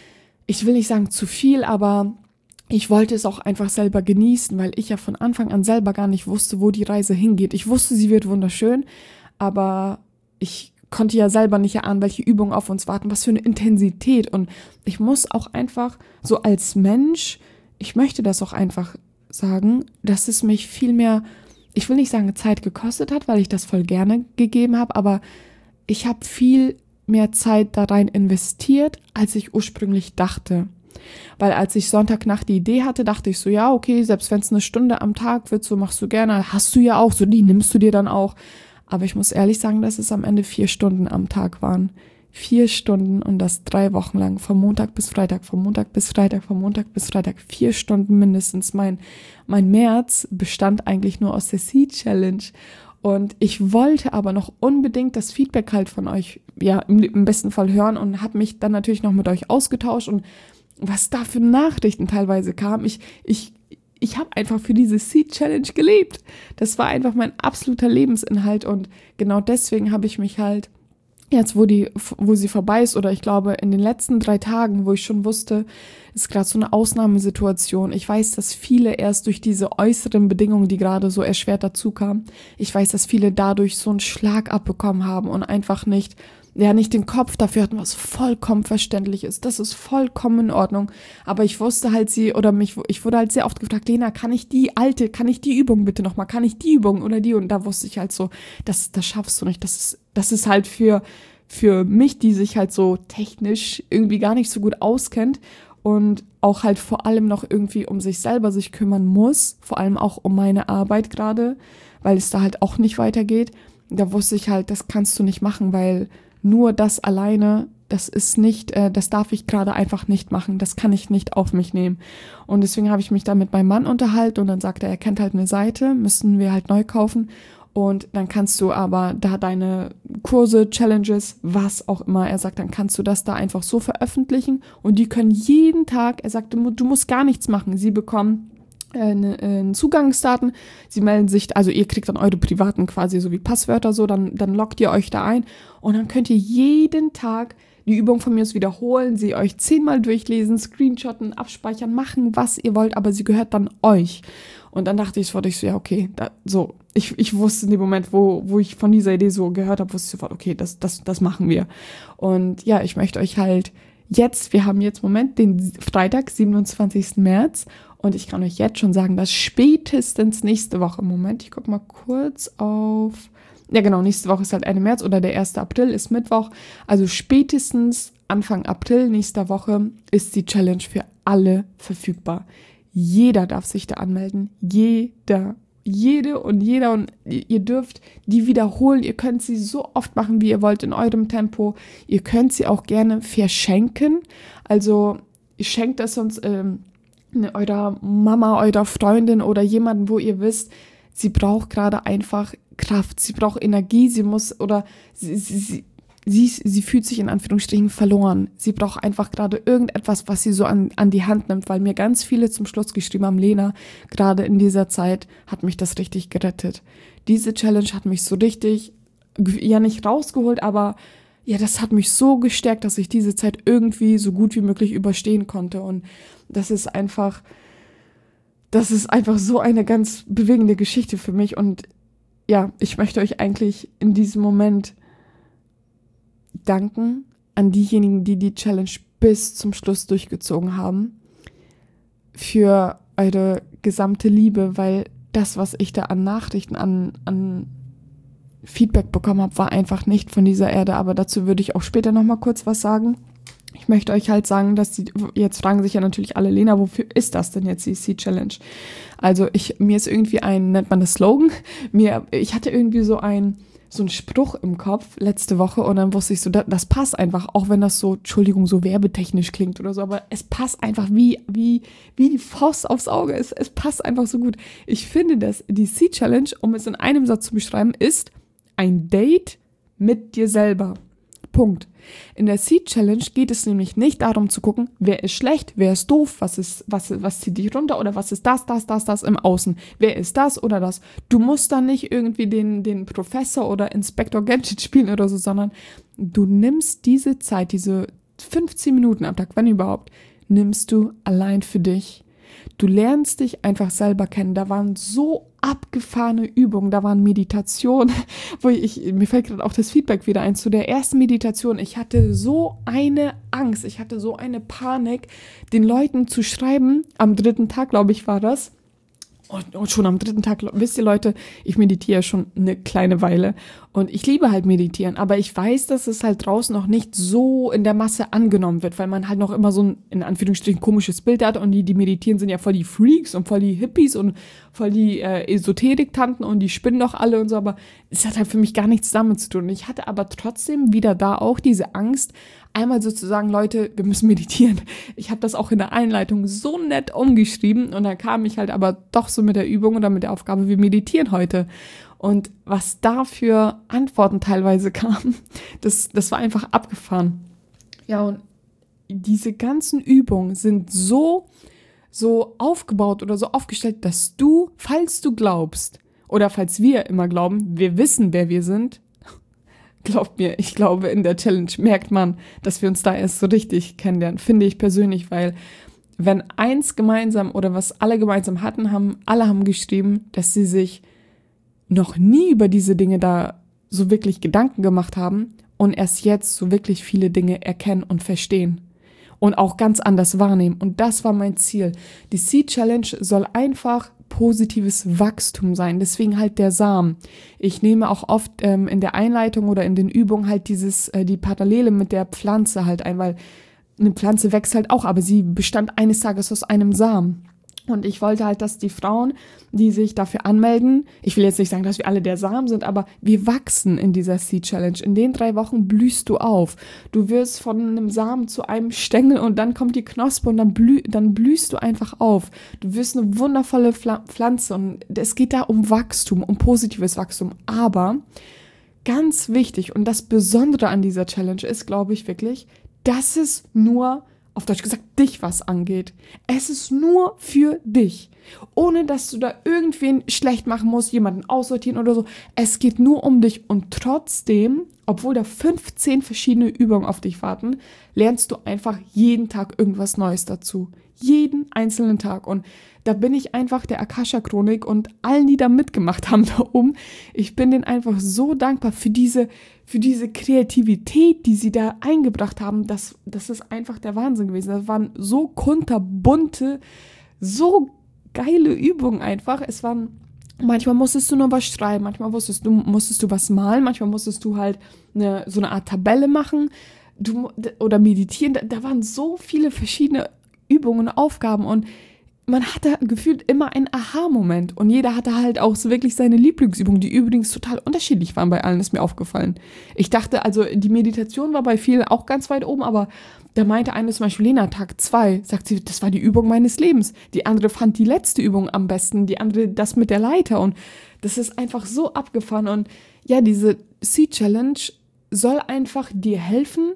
ich will nicht sagen zu viel, aber ich wollte es auch einfach selber genießen, weil ich ja von Anfang an selber gar nicht wusste, wo die Reise hingeht. Ich wusste, sie wird wunderschön, aber ich konnte ja selber nicht erahnen, welche Übungen auf uns warten, was für eine Intensität. Und ich muss auch einfach so als Mensch, ich möchte das auch einfach sagen, dass es mich viel mehr, ich will nicht sagen Zeit gekostet hat, weil ich das voll gerne gegeben habe, aber ich habe viel mehr Zeit da rein investiert, als ich ursprünglich dachte. Weil als ich Sonntagnacht die Idee hatte, dachte ich so, ja, okay, selbst wenn es eine Stunde am Tag wird, so machst du gerne, hast du ja auch, so die nimmst du dir dann auch. Aber ich muss ehrlich sagen, dass es am Ende vier Stunden am Tag waren. Vier Stunden und das drei Wochen lang, von Montag bis Freitag, von Montag bis Freitag, von Montag bis Freitag, vier Stunden mindestens. Mein, mein März bestand eigentlich nur aus der Seed Challenge. Und ich wollte aber noch unbedingt das Feedback halt von euch, ja, im, im besten Fall hören und habe mich dann natürlich noch mit euch ausgetauscht und was da für Nachrichten teilweise kamen. Ich, ich, ich habe einfach für diese Seed Challenge gelebt. Das war einfach mein absoluter Lebensinhalt und genau deswegen habe ich mich halt jetzt, wo die, wo sie vorbei ist oder ich glaube in den letzten drei Tagen, wo ich schon wusste, ist gerade so eine Ausnahmesituation. Ich weiß, dass viele erst durch diese äußeren Bedingungen, die gerade so erschwert dazu kamen, ich weiß, dass viele dadurch so einen Schlag abbekommen haben und einfach nicht ja nicht den Kopf dafür hatten, was vollkommen verständlich ist. Das ist vollkommen in Ordnung. Aber ich wusste halt sie, oder mich, ich wurde halt sehr oft gefragt, Lena, kann ich die alte, kann ich die Übung bitte nochmal, kann ich die Übung oder die? Und da wusste ich halt so, das, das schaffst du nicht. Das ist, das ist halt für, für mich, die sich halt so technisch irgendwie gar nicht so gut auskennt und auch halt vor allem noch irgendwie um sich selber sich kümmern muss, vor allem auch um meine Arbeit gerade, weil es da halt auch nicht weitergeht. Da wusste ich halt, das kannst du nicht machen, weil nur das alleine, das ist nicht, äh, das darf ich gerade einfach nicht machen, das kann ich nicht auf mich nehmen. Und deswegen habe ich mich da mit meinem Mann unterhalten und dann sagte er, er kennt halt eine Seite, müssen wir halt neu kaufen und dann kannst du aber da deine Kurse, Challenges, was auch immer, er sagt, dann kannst du das da einfach so veröffentlichen und die können jeden Tag, er sagte, du musst gar nichts machen, sie bekommen äh, Zugangsdaten, sie melden sich, also ihr kriegt dann eure privaten quasi so wie Passwörter so, dann, dann loggt ihr euch da ein und dann könnt ihr jeden Tag die Übung von mir aus wiederholen, sie euch zehnmal durchlesen, screenshotten, abspeichern, machen, was ihr wollt, aber sie gehört dann euch. Und dann dachte ich, wollte ich so, ja, okay, da, so, ich, ich wusste in dem Moment, wo, wo ich von dieser Idee so gehört habe, wusste ich sofort, okay, das, das, das machen wir. Und ja, ich möchte euch halt jetzt, wir haben jetzt im Moment den Freitag, siebenundzwanzigsten März und ich kann euch jetzt schon sagen, dass spätestens nächste Woche, im Moment, ich gucke mal kurz auf, ja genau, nächste Woche ist halt Ende März oder der erste April ist Mittwoch, also spätestens Anfang April nächster Woche ist die Challenge für alle verfügbar. Jeder darf sich da anmelden, jeder, jede und jeder und ihr dürft die wiederholen, ihr könnt sie so oft machen, wie ihr wollt in eurem Tempo, ihr könnt sie auch gerne verschenken, also ihr schenkt das sonst ähm, eurer Mama, eurer Freundin oder jemanden, wo ihr wisst, sie braucht gerade einfach Kraft, sie braucht Energie, sie muss oder sie, sie, sie, sie, sie fühlt sich in Anführungsstrichen verloren. Sie braucht einfach gerade irgendetwas, was sie so an, an die Hand nimmt, weil mir ganz viele zum Schluss geschrieben haben, Lena, gerade in dieser Zeit hat mich das richtig gerettet. Diese Challenge hat mich so richtig, ja nicht rausgeholt, aber ja, das hat mich so gestärkt, dass ich diese Zeit irgendwie so gut wie möglich überstehen konnte. Und das ist einfach, das ist einfach so eine ganz bewegende Geschichte für mich. Und ja, ich möchte euch eigentlich in diesem Moment danken an diejenigen, die die Challenge bis zum Schluss durchgezogen haben, für eure gesamte Liebe, weil das, was ich da an Nachrichten, an, an Feedback bekommen habe, war einfach nicht von dieser Erde, aber dazu würde ich auch später nochmal kurz was sagen. Ich möchte euch halt sagen, dass die, jetzt fragen sich ja natürlich alle, Lena, wofür ist das denn jetzt die Seed Challenge? Also ich, mir ist irgendwie ein, nennt man das Slogan, mir, ich hatte irgendwie so ein, so einen Spruch im Kopf letzte Woche und dann wusste ich so, das, das passt einfach, auch wenn das so, Entschuldigung, so werbetechnisch klingt oder so, aber es passt einfach wie, wie, wie die Faust aufs Auge, es, es passt einfach so gut. Ich finde, dass die Seed Challenge, um es in einem Satz zu beschreiben, ist ein Date mit dir selber. Punkt. In der Seed Challenge geht es nämlich nicht darum zu gucken, wer ist schlecht, wer ist doof, was ist, was, was zieht dich runter oder was ist das, das, das, das im Außen. Wer ist das oder das? Du musst dann nicht irgendwie den, den Professor oder Inspektor Gadget spielen oder so, sondern du nimmst diese Zeit, diese fünfzehn Minuten am Tag, wenn überhaupt, nimmst du allein für dich. Du lernst dich einfach selber kennen. Da waren so abgefahrene Übungen, da waren Meditationen, wo ich, mir fällt gerade auch das Feedback wieder ein, zu der ersten Meditation, ich hatte so eine Angst, ich hatte so eine Panik, den Leuten zu schreiben, am dritten Tag, glaube ich, war das, Und, und schon am dritten Tag, wisst ihr Leute, ich meditiere schon eine kleine Weile und ich liebe halt meditieren, aber ich weiß, dass es halt draußen noch nicht so in der Masse angenommen wird, weil man halt noch immer so ein, in Anführungsstrichen, komisches Bild hat und die, die meditieren, sind ja voll die Freaks und voll die Hippies und voll die äh, Esoterik-Tanten und die spinnen doch alle und so, aber es hat halt für mich gar nichts damit zu tun. Ich hatte aber trotzdem wieder da auch diese Angst, einmal sozusagen, Leute, wir müssen meditieren. Ich habe das auch in der Einleitung so nett umgeschrieben und dann kam ich halt aber doch so mit der Übung oder mit der Aufgabe, wir meditieren heute. Und was da für Antworten teilweise kamen, das, das war einfach abgefahren. Ja, und diese ganzen Übungen sind so, so aufgebaut oder so aufgestellt, dass du, falls du glaubst, oder falls wir immer glauben, wir wissen, wer wir sind, glaubt mir, ich glaube, in der Challenge merkt man, dass wir uns da erst so richtig kennenlernen, finde ich persönlich, weil wenn eins gemeinsam oder was alle gemeinsam hatten, haben, alle haben geschrieben, dass sie sich noch nie über diese Dinge da so wirklich Gedanken gemacht haben und erst jetzt so wirklich viele Dinge erkennen und verstehen und auch ganz anders wahrnehmen. Und das war mein Ziel. Die Seed Challenge soll einfach positives Wachstum sein, deswegen halt der Samen. Ich nehme auch oft ähm, in der Einleitung oder in den Übungen halt dieses, äh, die Parallele mit der Pflanze halt ein, weil eine Pflanze wächst halt auch, aber sie bestand eines Tages aus einem Samen. Und ich wollte halt, dass die Frauen, die sich dafür anmelden, ich will jetzt nicht sagen, dass wir alle der Samen sind, aber wir wachsen in dieser Seed Challenge. In den drei Wochen blühst du auf. Du wirst von einem Samen zu einem Stängel und dann kommt die Knospe und dann, blüh, dann blühst du einfach auf. Du wirst eine wundervolle Pflanze und es geht da um Wachstum, um positives Wachstum. Aber ganz wichtig und das Besondere an dieser Challenge ist, glaube ich wirklich, dass es nur, auf Deutsch gesagt, dich was angeht. Es ist nur für dich. Ohne, dass du da irgendwen schlecht machen musst, jemanden aussortieren oder so. Es geht nur um dich. Und trotzdem, obwohl da fünfzehn verschiedene Übungen auf dich warten, lernst du einfach jeden Tag irgendwas Neues dazu. Jeden einzelnen Tag. Und da bin ich einfach der Akasha-Chronik und allen, die da mitgemacht haben da oben, ich bin denen einfach so dankbar für diese, für diese Kreativität, die sie da eingebracht haben. Das, das ist einfach der Wahnsinn gewesen. Das waren so kunterbunte, so geile Übungen einfach. Es waren, manchmal musstest du nur was schreiben, manchmal musstest du, musstest du was malen, manchmal musstest du halt eine, so eine Art Tabelle machen du, oder meditieren. Da, da waren so viele verschiedene Übungen, Aufgaben und man hatte gefühlt immer einen Aha-Moment und jeder hatte halt auch so wirklich seine Lieblingsübungen, die übrigens total unterschiedlich waren bei allen, ist mir aufgefallen. Ich dachte, also die Meditation war bei vielen auch ganz weit oben, aber da meinte eine zum Beispiel, Lena, Tag zwei, sagt sie, das war die Übung meines Lebens. Die andere fand die letzte Übung am besten, die andere das mit der Leiter und das ist einfach so abgefahren und ja, diese Seed Challenge soll einfach dir helfen,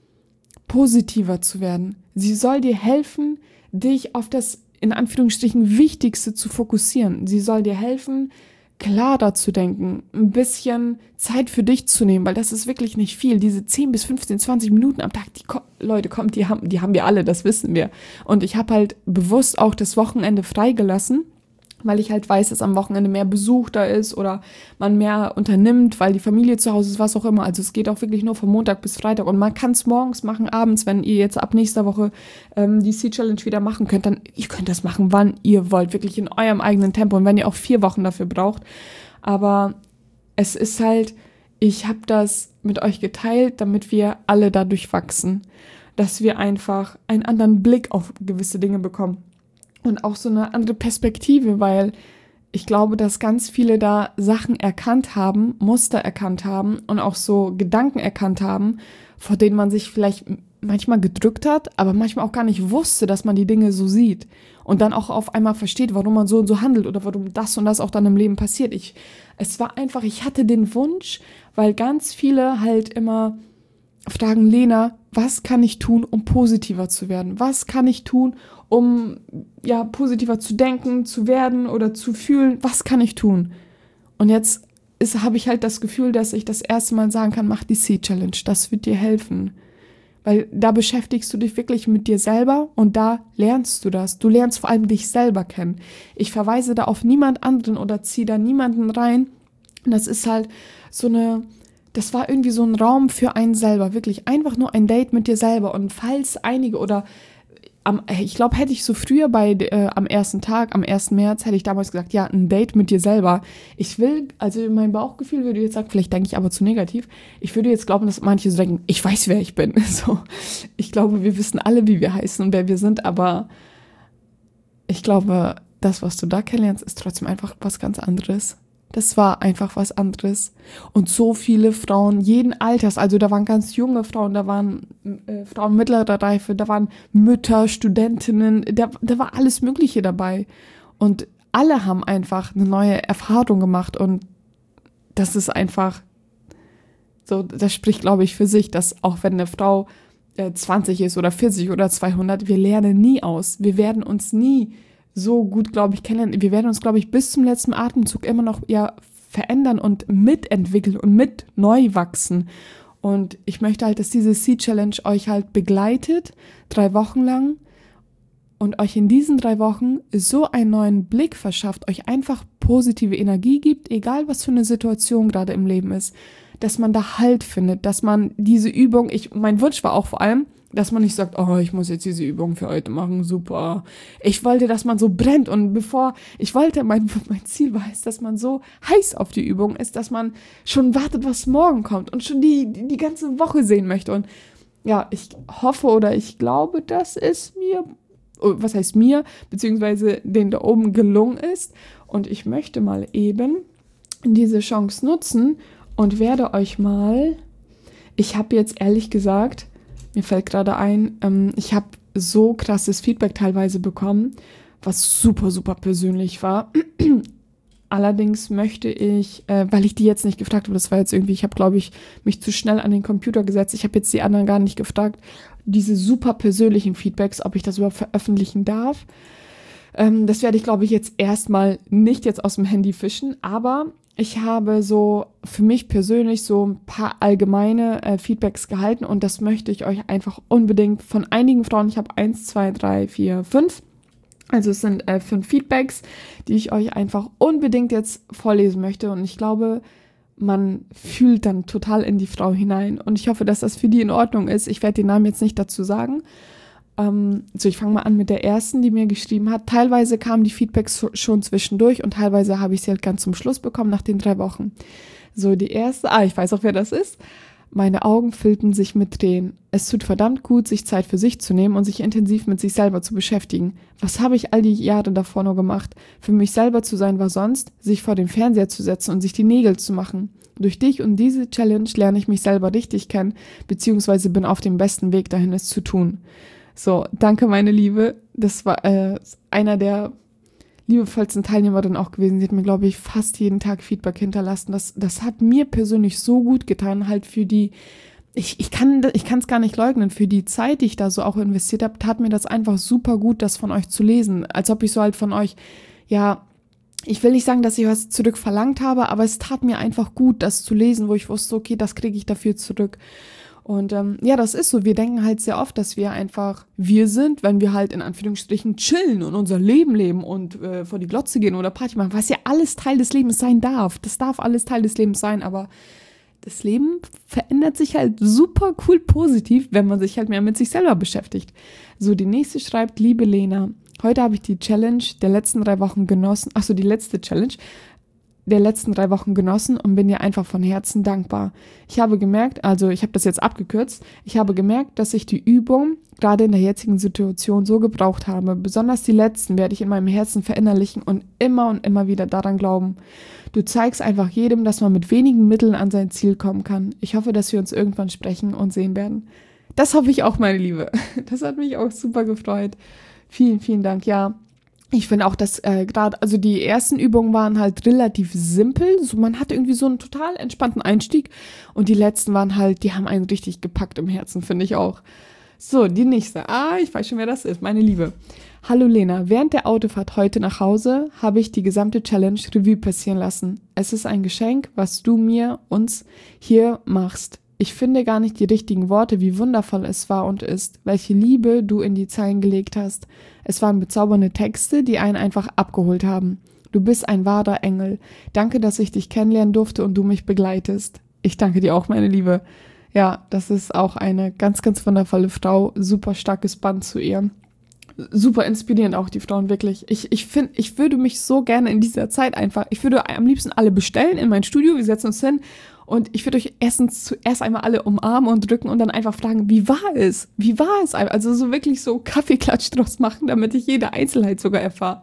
positiver zu werden. Sie soll dir helfen, dich auf das in Anführungsstrichen Wichtigste zu fokussieren. Sie soll dir helfen, klarer zu denken, ein bisschen Zeit für dich zu nehmen, weil das ist wirklich nicht viel. Diese zehn bis fünfzehn, zwanzig Minuten am Tag, die Leute, kommt, die haben, die haben wir alle, das wissen wir. Und ich habe halt bewusst auch das Wochenende freigelassen, weil ich halt weiß, dass am Wochenende mehr Besuch da ist oder man mehr unternimmt, weil die Familie zu Hause ist, was auch immer. Also es geht auch wirklich nur von Montag bis Freitag und man kann es morgens machen, abends, wenn ihr jetzt ab nächster Woche ähm, die Seed Challenge wieder machen könnt, dann ihr könnt das machen, wann ihr wollt, wirklich in eurem eigenen Tempo und wenn ihr auch vier Wochen dafür braucht. Aber es ist halt, ich habe das mit euch geteilt, damit wir alle dadurch wachsen, dass wir einfach einen anderen Blick auf gewisse Dinge bekommen. Und auch so eine andere Perspektive, weil ich glaube, dass ganz viele da Sachen erkannt haben, Muster erkannt haben und auch so Gedanken erkannt haben, vor denen man sich vielleicht manchmal gedrückt hat, aber manchmal auch gar nicht wusste, dass man die Dinge so sieht. Und dann auch auf einmal versteht, warum man so und so handelt oder warum das und das auch dann im Leben passiert. Ich, es war einfach, ich hatte den Wunsch, weil ganz viele halt immer fragen, Lena, was kann ich tun, um positiver zu werden? Was kann ich tun, um ja positiver zu denken, zu werden oder zu fühlen? Was kann ich tun? Und jetzt habe ich halt das Gefühl, dass ich das erste Mal sagen kann, mach die Seed-Challenge, das wird dir helfen. Weil da beschäftigst du dich wirklich mit dir selber und da lernst du das. Du lernst vor allem dich selber kennen. Ich verweise da auf niemand anderen oder ziehe da niemanden rein. Und das ist halt so eine, das war irgendwie so ein Raum für einen selber, wirklich einfach nur ein Date mit dir selber. Und falls einige oder Am, ich glaube, hätte ich so früher bei äh, am ersten Tag, am ersten März, hätte ich damals gesagt, ja, ein Date mit dir selber. Ich will, also mein Bauchgefühl würde jetzt sagen, vielleicht denke ich aber zu negativ, ich würde jetzt glauben, dass manche so denken, ich weiß, wer ich bin. So, ich glaube, wir wissen alle, wie wir heißen und wer wir sind, aber ich glaube, das, was du da kennenlernst, ist trotzdem einfach was ganz anderes. Das war einfach was anderes. Und so viele Frauen jeden Alters, also da waren ganz junge Frauen, da waren äh, Frauen mittlerer Reife, da waren Mütter, Studentinnen, da, da war alles Mögliche dabei. Und alle haben einfach eine neue Erfahrung gemacht und das ist einfach, so, das spricht, glaube ich, für sich, dass auch wenn eine Frau äh, zwanzig ist oder vierzig oder zweihundert, wir lernen nie aus. Wir werden uns nie so gut, glaube ich, kennenlernen. Wir werden uns, glaube ich, bis zum letzten Atemzug immer noch ja verändern und mitentwickeln und mit neu wachsen. Und ich möchte halt, dass diese Seed-Challenge euch halt begleitet, drei Wochen lang und euch in diesen drei Wochen so einen neuen Blick verschafft, euch einfach positive Energie gibt, egal was für eine Situation gerade im Leben ist, dass man da Halt findet, dass man diese Übung, ich, mein Wunsch war auch vor allem, dass man nicht sagt, oh, ich muss jetzt diese Übung für heute machen, super. Ich wollte, dass man so brennt und bevor, ich wollte, mein, mein Ziel war es, dass man so heiß auf die Übung ist, dass man schon wartet, was morgen kommt und schon die, die, die ganze Woche sehen möchte. Und ja, ich hoffe oder ich glaube, dass es mir, was heißt mir, beziehungsweise denen da oben gelungen ist. Und ich möchte mal eben diese Chance nutzen und werde euch mal, ich habe jetzt ehrlich gesagt, mir fällt gerade ein, ähm, ich habe so krasses Feedback teilweise bekommen, was super, super persönlich war. Allerdings möchte ich, äh, weil ich die jetzt nicht gefragt habe, das war jetzt irgendwie, ich habe, glaube ich, mich zu schnell an den Computer gesetzt, ich habe jetzt die anderen gar nicht gefragt, diese super persönlichen Feedbacks, ob ich das überhaupt veröffentlichen darf. Ähm, das werde ich, glaube ich, jetzt erstmal nicht jetzt aus dem Handy fischen, aber ich habe so für mich persönlich so ein paar allgemeine äh, Feedbacks gehalten und das möchte ich euch einfach unbedingt von einigen Frauen, ich habe eins, zwei, drei, vier, fünf, also es sind äh, fünf Feedbacks, die ich euch einfach unbedingt jetzt vorlesen möchte und ich glaube, man fühlt dann total in die Frau hinein und ich hoffe, dass das für die in Ordnung ist. Ich werde den Namen jetzt nicht dazu sagen. Ähm, so, ich fange mal an mit der ersten, die mir geschrieben hat. Teilweise kamen die Feedbacks schon zwischendurch und teilweise habe ich sie halt ganz zum Schluss bekommen, nach den drei Wochen. So, die erste, ah, ich weiß auch, wer das ist. Meine Augen füllten sich mit Tränen. Es tut verdammt gut, sich Zeit für sich zu nehmen und sich intensiv mit sich selber zu beschäftigen. Was habe ich all die Jahre davor nur gemacht? Für mich selber zu sein war sonst, sich vor den Fernseher zu setzen und sich die Nägel zu machen. Durch dich und diese Challenge lerne ich mich selber richtig kennen, beziehungsweise bin auf dem besten Weg dahin, es zu tun. So, danke meine Liebe. Das war äh, einer der liebevollsten Teilnehmerinnen auch gewesen. Sie hat mir, glaube ich, fast jeden Tag Feedback hinterlassen. Das, das hat mir persönlich so gut getan, halt für die, ich, ich kann ich kann es gar nicht leugnen, für die Zeit, die ich da so auch investiert habe, tat mir das einfach super gut, das von euch zu lesen. Als ob ich so halt von euch, ja, ich will nicht sagen, dass ich was zurück verlangt habe, aber es tat mir einfach gut, das zu lesen, wo ich wusste, okay, das kriege ich dafür zurück. Und ähm, ja, das ist so. Wir denken halt sehr oft, dass wir einfach wir sind, wenn wir halt in Anführungsstrichen chillen und unser Leben leben und äh, vor die Glotze gehen oder Party machen, was ja alles Teil des Lebens sein darf. Das darf alles Teil des Lebens sein, aber das Leben verändert sich halt super cool positiv, wenn man sich halt mehr mit sich selber beschäftigt. So, die nächste schreibt, liebe Lena, heute habe ich die Challenge der letzten drei Wochen genossen, ach so, die letzte Challenge, der letzten drei Wochen genossen und bin dir einfach von Herzen dankbar. Ich habe gemerkt, also ich habe das jetzt abgekürzt, ich habe gemerkt, dass ich die Übung gerade in der jetzigen Situation so gebraucht habe. Besonders die letzten werde ich in meinem Herzen verinnerlichen und immer und immer wieder daran glauben. Du zeigst einfach jedem, dass man mit wenigen Mitteln an sein Ziel kommen kann. Ich hoffe, dass wir uns irgendwann sprechen und sehen werden. Das hoffe ich auch, meine Liebe. Das hat mich auch super gefreut. Vielen, vielen Dank. Ja, Ich finde auch, dass äh, gerade, also die ersten Übungen waren halt relativ simpel. So, man hatte irgendwie so einen total entspannten Einstieg. Und die letzten waren halt, die haben einen richtig gepackt im Herzen, finde ich auch. So, die nächste. Ah, ich weiß schon, wer das ist, meine Liebe. Hallo Lena, während der Autofahrt heute nach Hause habe ich die gesamte Challenge Revue passieren lassen. Es ist ein Geschenk, was du mir, uns hier machst. Ich finde gar nicht die richtigen Worte, wie wundervoll es war und ist, welche Liebe du in die Zeilen gelegt hast. Es waren bezaubernde Texte, die einen einfach abgeholt haben. Du bist ein wahrer Engel. Danke, dass ich dich kennenlernen durfte und du mich begleitest. Ich danke dir auch, meine Liebe. Ja, das ist auch eine ganz, ganz wundervolle Frau. Super starkes Band zu ihr. Super inspirierend auch die Frauen, wirklich. Ich, ich finde, ich würde mich so gerne in dieser Zeit einfach, ich würde am liebsten alle bestellen in mein Studio, wir setzen uns hin und ich würde euch erstens zuerst einmal alle umarmen und drücken und dann einfach fragen, wie war es? Wie war es? Also so wirklich so Kaffeeklatsch draus machen, damit ich jede Einzelheit sogar erfahre.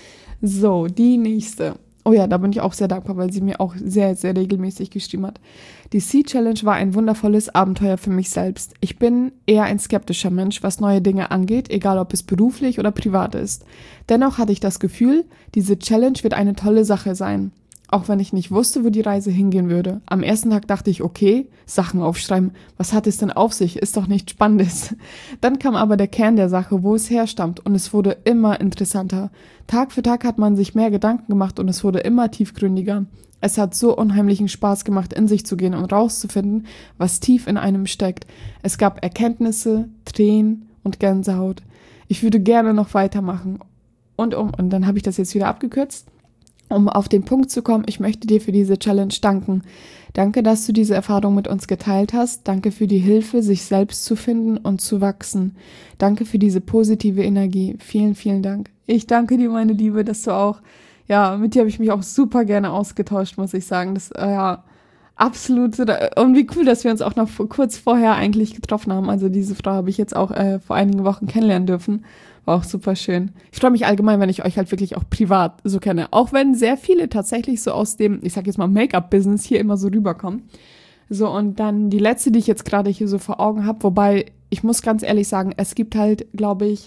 So, die nächste. Oh ja, da bin ich auch sehr dankbar, weil sie mir auch sehr, sehr regelmäßig geschrieben hat. Die Sea Challenge war ein wundervolles Abenteuer für mich selbst. Ich bin eher ein skeptischer Mensch, was neue Dinge angeht, egal ob es beruflich oder privat ist. Dennoch hatte ich das Gefühl, diese Challenge wird eine tolle Sache sein. Auch wenn ich nicht wusste, wo die Reise hingehen würde. Am ersten Tag dachte ich, okay, Sachen aufschreiben. Was hat es denn auf sich? Ist doch nichts Spannendes. Dann kam aber der Kern der Sache, wo es herstammt, und es wurde immer interessanter. Tag für Tag hat man sich mehr Gedanken gemacht und es wurde immer tiefgründiger. Es hat so unheimlichen Spaß gemacht, in sich zu gehen und rauszufinden, was tief in einem steckt. Es gab Erkenntnisse, Tränen und Gänsehaut. Ich würde gerne noch weitermachen. Und um, und dann habe ich das jetzt wieder abgekürzt. Um auf den Punkt zu kommen, ich möchte dir für diese Challenge danken. Danke, dass du diese Erfahrung mit uns geteilt hast. Danke für die Hilfe, sich selbst zu finden und zu wachsen. Danke für diese positive Energie. Vielen, vielen Dank. Ich danke dir, meine Liebe, dass du auch, ja, mit dir habe ich mich auch super gerne ausgetauscht, muss ich sagen. Das, äh, ja, absolut. Und wie cool, dass wir uns auch noch kurz vorher eigentlich getroffen haben. Also diese Frau habe ich jetzt auch äh, vor einigen Wochen kennenlernen dürfen. War auch super schön. Ich freue mich allgemein, wenn ich euch halt wirklich auch privat so kenne. Auch wenn sehr viele tatsächlich so aus dem, ich sag jetzt mal Make-up-Business hier immer so rüberkommen. So, und dann die letzte, die ich jetzt gerade hier so vor Augen habe, wobei, ich muss ganz ehrlich sagen, es gibt halt, glaube ich,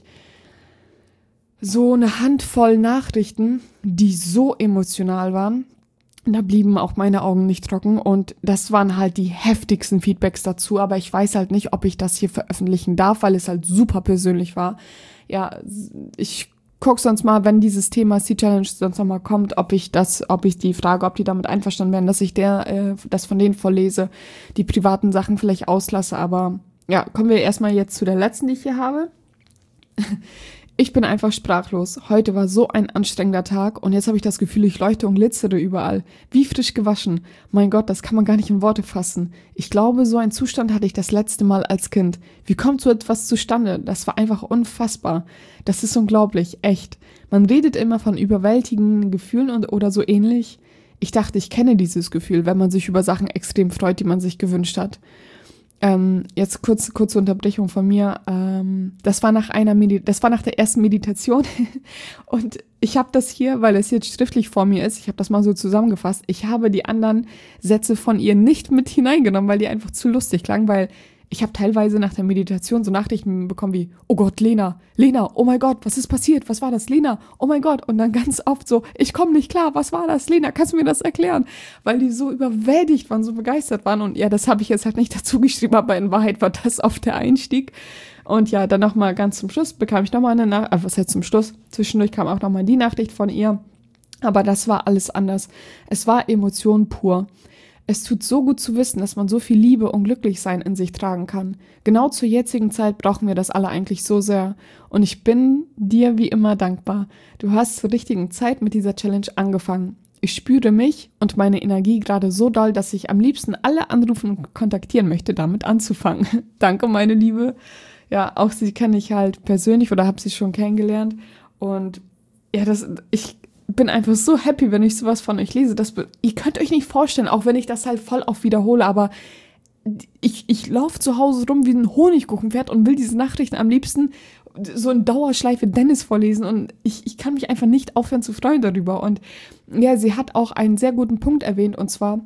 so eine Handvoll Nachrichten, die so emotional waren. Da blieben auch meine Augen nicht trocken und das waren halt die heftigsten Feedbacks dazu, aber ich weiß halt nicht, ob ich das hier veröffentlichen darf, weil es halt super persönlich war. Ja, ich gucke sonst mal, wenn dieses Thema Sea Challenge sonst nochmal kommt, ob ich das, ob ich die Frage, ob die damit einverstanden werden, dass ich der, äh, das von denen vorlese, die privaten Sachen vielleicht auslasse, aber ja, kommen wir erstmal jetzt zu der letzten, die ich hier habe. Ich bin einfach sprachlos. Heute war so ein anstrengender Tag und jetzt habe ich das Gefühl, ich leuchte und glitzere überall. Wie frisch gewaschen. Mein Gott, das kann man gar nicht in Worte fassen. Ich glaube, so einen Zustand hatte ich das letzte Mal als Kind. Wie kommt so etwas zustande? Das war einfach unfassbar. Das ist unglaublich, echt. Man redet immer von überwältigenden Gefühlen und oder so ähnlich. Ich dachte, ich kenne dieses Gefühl, wenn man sich über Sachen extrem freut, die man sich gewünscht hat. Ähm, jetzt kurz, kurze Unterbrechung von mir. Ähm, das war nach einer Medi- das war nach der ersten Meditation und ich habe das hier, weil es jetzt schriftlich vor mir ist, ich habe das mal so zusammengefasst, ich habe die anderen Sätze von ihr nicht mit hineingenommen, weil die einfach zu lustig klangen, weil ich habe teilweise nach der Meditation so Nachrichten bekommen wie, oh Gott, Lena, Lena, oh mein Gott, was ist passiert? Was war das, Lena? Oh mein Gott. Und dann ganz oft so, ich komme nicht klar, was war das, Lena? Kannst du mir das erklären? Weil die so überwältigt waren, so begeistert waren. Und ja, das habe ich jetzt halt nicht dazu geschrieben, aber in Wahrheit war das auf der Einstieg. Und ja, dann nochmal ganz zum Schluss bekam ich nochmal eine Nachricht, äh, was heißt zum Schluss? Zwischendurch kam auch nochmal die Nachricht von ihr. Aber das war alles anders. Es war Emotion pur. Es tut so gut zu wissen, dass man so viel Liebe und Glücklichsein in sich tragen kann. Genau zur jetzigen Zeit brauchen wir das alle eigentlich so sehr. Und ich bin dir wie immer dankbar. Du hast zur richtigen Zeit mit dieser Challenge angefangen. Ich spüre mich und meine Energie gerade so doll, dass ich am liebsten alle anrufen und kontaktieren möchte, damit anzufangen. Danke, meine Liebe. Ja, auch sie kenne ich halt persönlich oder habe sie schon kennengelernt. Und ja, das, ich bin einfach so happy, wenn ich sowas von euch lese. Das, ihr könnt euch nicht vorstellen, auch wenn ich das halt voll oft wiederhole, aber ich, ich laufe zu Hause rum wie ein Honigkuchenpferd und will diese Nachrichten am liebsten so in Dauerschleife Dennis vorlesen und ich, ich kann mich einfach nicht aufhören zu freuen darüber. Und ja, sie hat auch einen sehr guten Punkt erwähnt und zwar,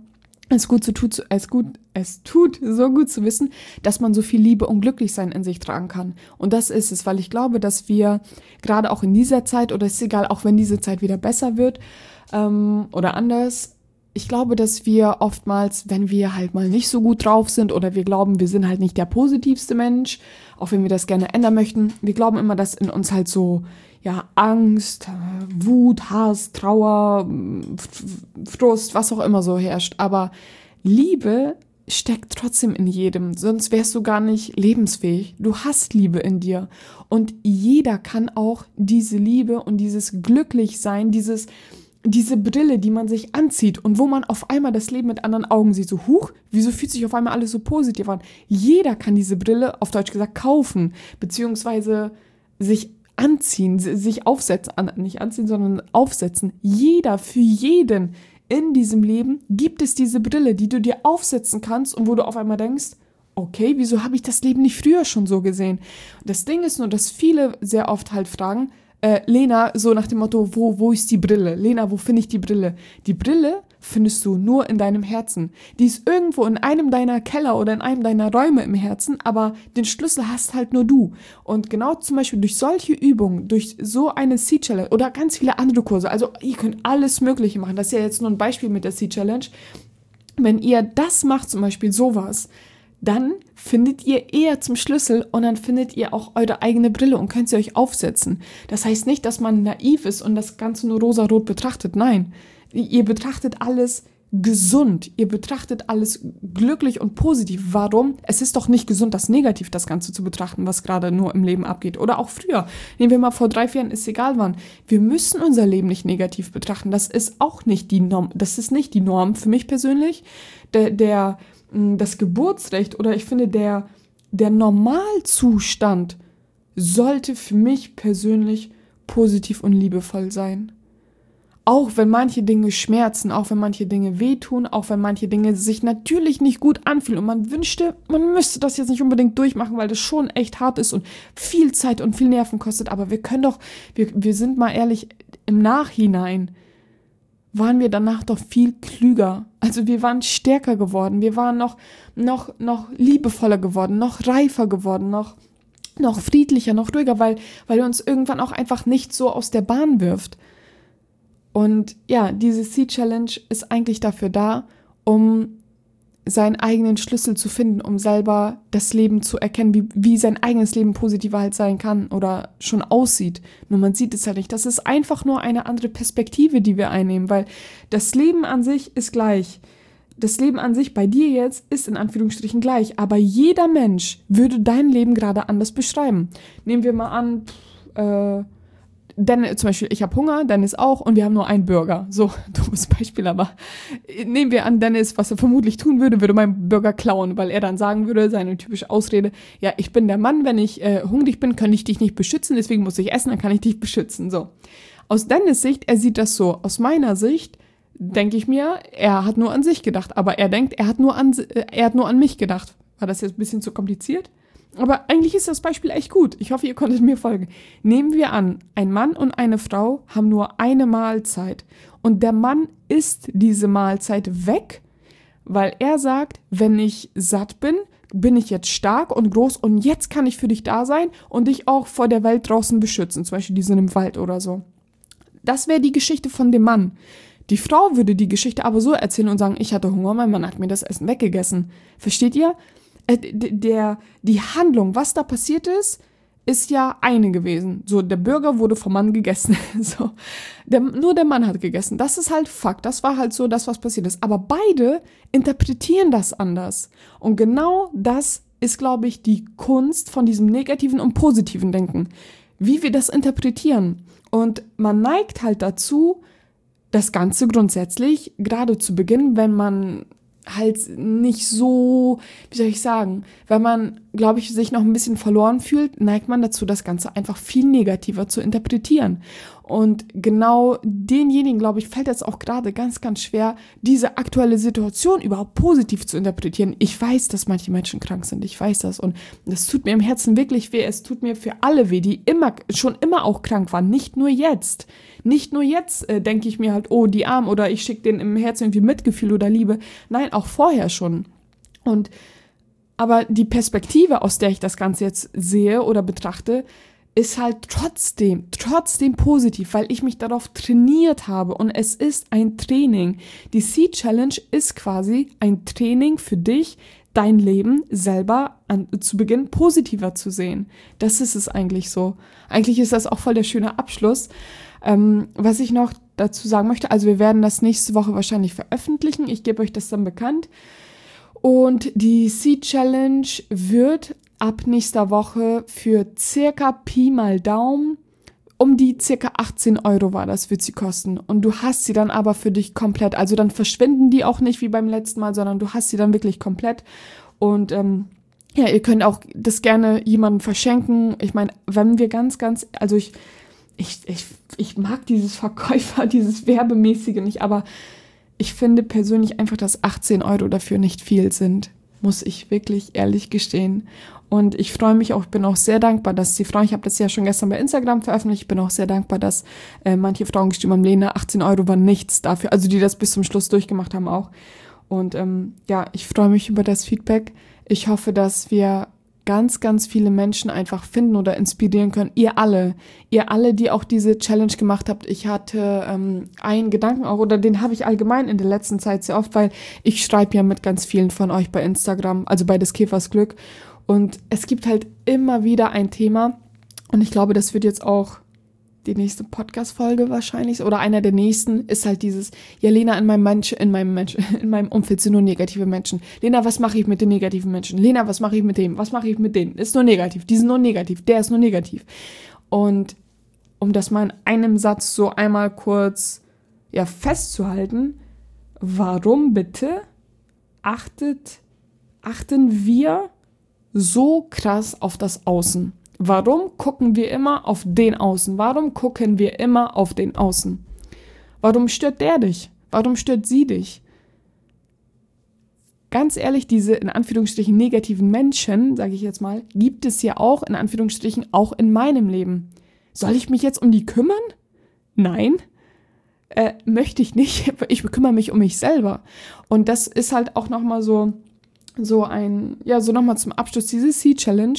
Es gut zu tut, es gut, es tut so gut zu wissen, dass man so viel Liebe und Glücklichsein in sich tragen kann. Und das ist es, weil ich glaube, dass wir gerade auch in dieser Zeit, oder ist egal, auch wenn diese Zeit wieder besser wird ähm, oder anders, ich glaube, dass wir oftmals, wenn wir halt mal nicht so gut drauf sind oder wir glauben, wir sind halt nicht der positivste Mensch, auch wenn wir das gerne ändern möchten, wir glauben immer, dass in uns halt so ja, Angst, Wut, Hass, Trauer, Frust, was auch immer so herrscht. Aber Liebe steckt trotzdem in jedem, sonst wärst du gar nicht lebensfähig. Du hast Liebe in dir und jeder kann auch diese Liebe und dieses Glücklichsein, dieses, diese Brille, die man sich anzieht und wo man auf einmal das Leben mit anderen Augen sieht, so huch, wieso fühlt sich auf einmal alles so positiv an? Jeder kann diese Brille, auf Deutsch gesagt, kaufen, beziehungsweise sich anziehen, sich aufsetzen, nicht anziehen, sondern aufsetzen. Jeder, für jeden in diesem Leben gibt es diese Brille, die du dir aufsetzen kannst und wo du auf einmal denkst, okay, wieso habe ich das Leben nicht früher schon so gesehen? Das Ding ist nur, dass viele sehr oft halt fragen, äh, Lena, so nach dem Motto, wo, wo ist die Brille? Lena, wo finde ich die Brille? Die Brille findest du nur in deinem Herzen. Die ist irgendwo in einem deiner Keller oder in einem deiner Räume im Herzen, aber den Schlüssel hast halt nur du. Und genau zum Beispiel durch solche Übungen, durch so eine Seed Challenge oder ganz viele andere Kurse, also ihr könnt alles Mögliche machen. Das ist ja jetzt nur ein Beispiel mit der Seed Challenge. Wenn ihr das macht, zum Beispiel sowas, dann findet ihr eher zum Schlüssel und dann findet ihr auch eure eigene Brille und könnt sie euch aufsetzen. Das heißt nicht, dass man naiv ist und das Ganze nur rosarot betrachtet. Nein, ihr betrachtet alles gesund. Ihr betrachtet alles glücklich und positiv. Warum? Es ist doch nicht gesund, das negativ das Ganze zu betrachten, was gerade nur im Leben abgeht. Oder auch früher. Nehmen wir mal vor drei, vier Jahren, ist egal wann. Wir müssen unser Leben nicht negativ betrachten. Das ist auch nicht die Norm. Das ist nicht die Norm für mich persönlich. Der, der das Geburtsrecht oder ich finde, der, der Normalzustand sollte für mich persönlich positiv und liebevoll sein. Auch wenn manche Dinge schmerzen, auch wenn manche Dinge wehtun, auch wenn manche Dinge sich natürlich nicht gut anfühlen und man wünschte, man müsste das jetzt nicht unbedingt durchmachen, weil das schon echt hart ist und viel Zeit und viel Nerven kostet, aber wir können doch, wir, wir sind mal ehrlich, im Nachhinein waren wir danach doch viel klüger. Also wir waren stärker geworden, wir waren noch, noch, noch liebevoller geworden, noch reifer geworden, noch, noch friedlicher, noch ruhiger, weil, weil er uns irgendwann auch einfach nicht so aus der Bahn wirft. Und ja, diese Seed Challenge ist eigentlich dafür da, um seinen eigenen Schlüssel zu finden, um selber das Leben zu erkennen, wie, wie sein eigenes Leben positiver halt sein kann oder schon aussieht. Nur man sieht es halt nicht. Das ist einfach nur eine andere Perspektive, die wir einnehmen, weil das Leben an sich ist gleich. Das Leben an sich bei dir jetzt ist in Anführungsstrichen gleich, aber jeder Mensch würde dein Leben gerade anders beschreiben. Nehmen wir mal an, äh, Dennis, zum Beispiel, ich habe Hunger, Dennis auch und wir haben nur einen Burger. So, dummes Beispiel, aber nehmen wir an, Dennis, was er vermutlich tun würde, würde meinen Burger klauen, weil er dann sagen würde, seine typische Ausrede, ja, ich bin der Mann, wenn ich äh, hungrig bin, kann ich dich nicht beschützen, deswegen muss ich essen, dann kann ich dich beschützen. So. Aus Dennis Sicht, er sieht das so. Aus meiner Sicht denke ich mir, er hat nur an sich gedacht, aber er denkt, er hat nur an, er hat nur an mich gedacht. War das jetzt ein bisschen zu kompliziert? Aber eigentlich ist das Beispiel echt gut. Ich hoffe, ihr konntet mir folgen. Nehmen wir an, ein Mann und eine Frau haben nur eine Mahlzeit. Und der Mann isst diese Mahlzeit weg, weil er sagt, wenn ich satt bin, bin ich jetzt stark und groß und jetzt kann ich für dich da sein und dich auch vor der Welt draußen beschützen. Zum Beispiel die sind im Wald oder so. Das wäre die Geschichte von dem Mann. Die Frau würde die Geschichte aber so erzählen und sagen, ich hatte Hunger, mein Mann hat mir das Essen weggegessen. Versteht ihr? Der, die Handlung, was da passiert ist, ist ja eine gewesen. So, der Burger wurde vom Mann gegessen. So, der, nur der Mann hat gegessen. Das ist halt Fakt. Das war halt so das, was passiert ist. Aber beide interpretieren das anders. Und genau das ist, glaube ich, die Kunst von diesem negativen und positiven Denken. Wie wir das interpretieren. Und man neigt halt dazu, das Ganze grundsätzlich, gerade zu Beginn, wenn man halt nicht so, wie soll ich sagen, wenn man, glaube ich, sich noch ein bisschen verloren fühlt, neigt man dazu, das Ganze einfach viel negativer zu interpretieren. Und genau denjenigen, glaube ich, fällt es auch gerade ganz, ganz schwer, diese aktuelle Situation überhaupt positiv zu interpretieren. Ich weiß, dass manche Menschen krank sind, ich weiß das. Und das tut mir im Herzen wirklich weh. Es tut mir für alle weh, die immer, schon immer auch krank waren, nicht nur jetzt. Nicht nur jetzt äh, denke ich mir halt, oh, die Armen, oder ich schicke denen im Herzen irgendwie Mitgefühl oder Liebe. Nein, auch vorher schon. Und aber die Perspektive, aus der ich das Ganze jetzt sehe oder betrachte, ist halt trotzdem, trotzdem positiv, weil ich mich darauf trainiert habe und es ist ein Training. Die Seed Challenge ist quasi ein Training für dich, dein Leben selber an, zu Beginn positiver zu sehen. Das ist es eigentlich so. Eigentlich ist das auch voll der schöne Abschluss. Ähm, was ich noch dazu sagen möchte, also wir werden das nächste Woche wahrscheinlich veröffentlichen. Ich gebe euch das dann bekannt. Und die Seed Challenge wird ab nächster Woche für circa Pi mal Daumen, um die circa achtzehn Euro war das, wird sie kosten. Und du hast sie dann aber für dich komplett. Also dann verschwinden die auch nicht wie beim letzten Mal, sondern du hast sie dann wirklich komplett. Und ähm, ja, ihr könnt auch das gerne jemandem verschenken. Ich meine, wenn wir ganz, ganz, also ich, ich, ich, ich mag dieses Verkäufer, dieses Werbemäßige nicht, aber ich finde persönlich einfach, dass achtzehn Euro dafür nicht viel sind, muss ich wirklich ehrlich gestehen. Und ich freue mich auch, ich bin auch sehr dankbar, dass die Frauen, ich habe das ja schon gestern bei Instagram veröffentlicht, ich bin auch sehr dankbar, dass äh, manche Frauen geschrieben haben, Lena, achtzehn Euro war nichts dafür, also die das bis zum Schluss durchgemacht haben auch. Und ähm, ja, ich freue mich über das Feedback. Ich hoffe, dass wir ganz, ganz viele Menschen einfach finden oder inspirieren können. Ihr alle, ihr alle, die auch diese Challenge gemacht habt. Ich hatte ähm, einen Gedanken auch, oder den habe ich allgemein in der letzten Zeit sehr oft, weil ich schreibe ja mit ganz vielen von euch bei Instagram, also bei des Käfers Glück. Und es gibt halt immer wieder ein Thema und ich glaube, das wird jetzt auch die nächste Podcast-Folge wahrscheinlich oder einer der nächsten ist halt dieses, ja Lena, in meinem Mensch, in meinem Mensch, in meinem Umfeld sind nur negative Menschen. Lena, was mache ich mit den negativen Menschen? Lena, was mache ich mit dem? Was mache ich mit denen? Ist nur negativ, die sind nur negativ, der ist nur negativ. Und um das mal in einem Satz so einmal kurz ja festzuhalten, warum bitte achtet, achten wir so krass auf das Außen? Warum gucken wir immer auf den Außen? Warum gucken wir immer auf den Außen? Warum stört der dich? Warum stört sie dich? Ganz ehrlich, diese in Anführungsstrichen negativen Menschen, sage ich jetzt mal, gibt es ja auch in Anführungsstrichen auch in meinem Leben. Soll ich mich jetzt um die kümmern? Nein, äh, möchte ich nicht. Ich kümmere mich um mich selber. Und das ist halt auch nochmal so, so ein, ja, so nochmal zum Abschluss, diese Seed Challenge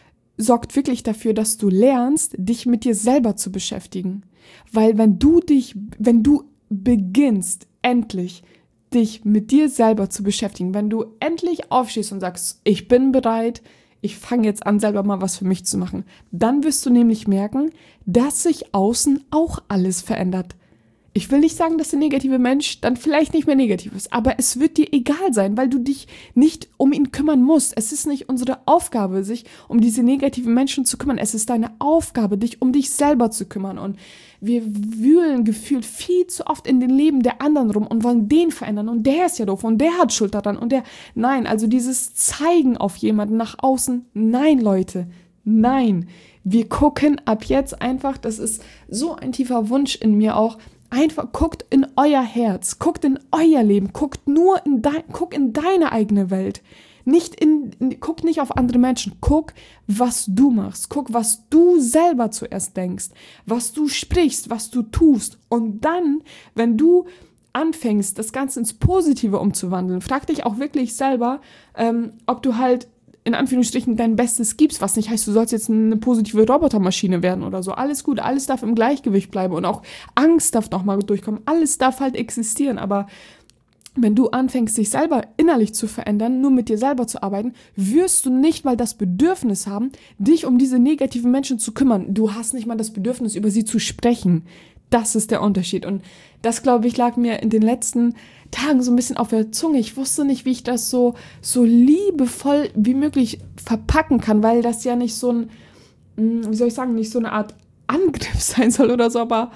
sorgt wirklich dafür, dass du lernst, dich mit dir selber zu beschäftigen. Weil wenn du dich, wenn du beginnst, endlich dich mit dir selber zu beschäftigen, wenn du endlich aufstehst und sagst, ich bin bereit, ich fange jetzt an, selber mal was für mich zu machen, dann wirst du nämlich merken, dass sich außen auch alles verändert. Ich will nicht sagen, dass der negative Mensch dann vielleicht nicht mehr negativ ist, aber es wird dir egal sein, weil du dich nicht um ihn kümmern musst. Es ist nicht unsere Aufgabe, sich um diese negativen Menschen zu kümmern. Es ist deine Aufgabe, dich um dich selber zu kümmern. Und wir wühlen gefühlt viel zu oft in den Leben der anderen rum und wollen den verändern. Und der ist ja doof und der hat Schuld daran und der... Nein, also dieses Zeigen auf jemanden nach außen, nein, Leute, nein. Wir gucken ab jetzt einfach, das ist so ein tiefer Wunsch in mir auch, einfach guckt in euer Herz, guckt in euer Leben, guckt nur in dein, guck in deine eigene Welt. Nicht in, in, guck nicht auf andere Menschen, guck, was du machst, guck, was du selber zuerst denkst, was du sprichst, was du tust. Und dann, wenn du anfängst, das Ganze ins Positive umzuwandeln, frag dich auch wirklich selber, ähm, ob du halt in Anführungsstrichen dein Bestes gibst, was nicht heißt, du sollst jetzt eine positive Robotermaschine werden oder so. Alles gut, alles darf im Gleichgewicht bleiben und auch Angst darf nochmal durchkommen. Alles darf halt existieren, aber wenn du anfängst, dich selber innerlich zu verändern, nur mit dir selber zu arbeiten, wirst du nicht mal das Bedürfnis haben, dich um diese negativen Menschen zu kümmern. Du hast nicht mal das Bedürfnis, über sie zu sprechen. Das ist der Unterschied. Und das, glaube ich, lag mir in den letzten Tagen so ein bisschen auf der Zunge. Ich wusste nicht, wie ich das so, so liebevoll wie möglich verpacken kann, weil das ja nicht so ein, wie soll ich sagen, nicht so eine Art Angriff sein soll oder so, aber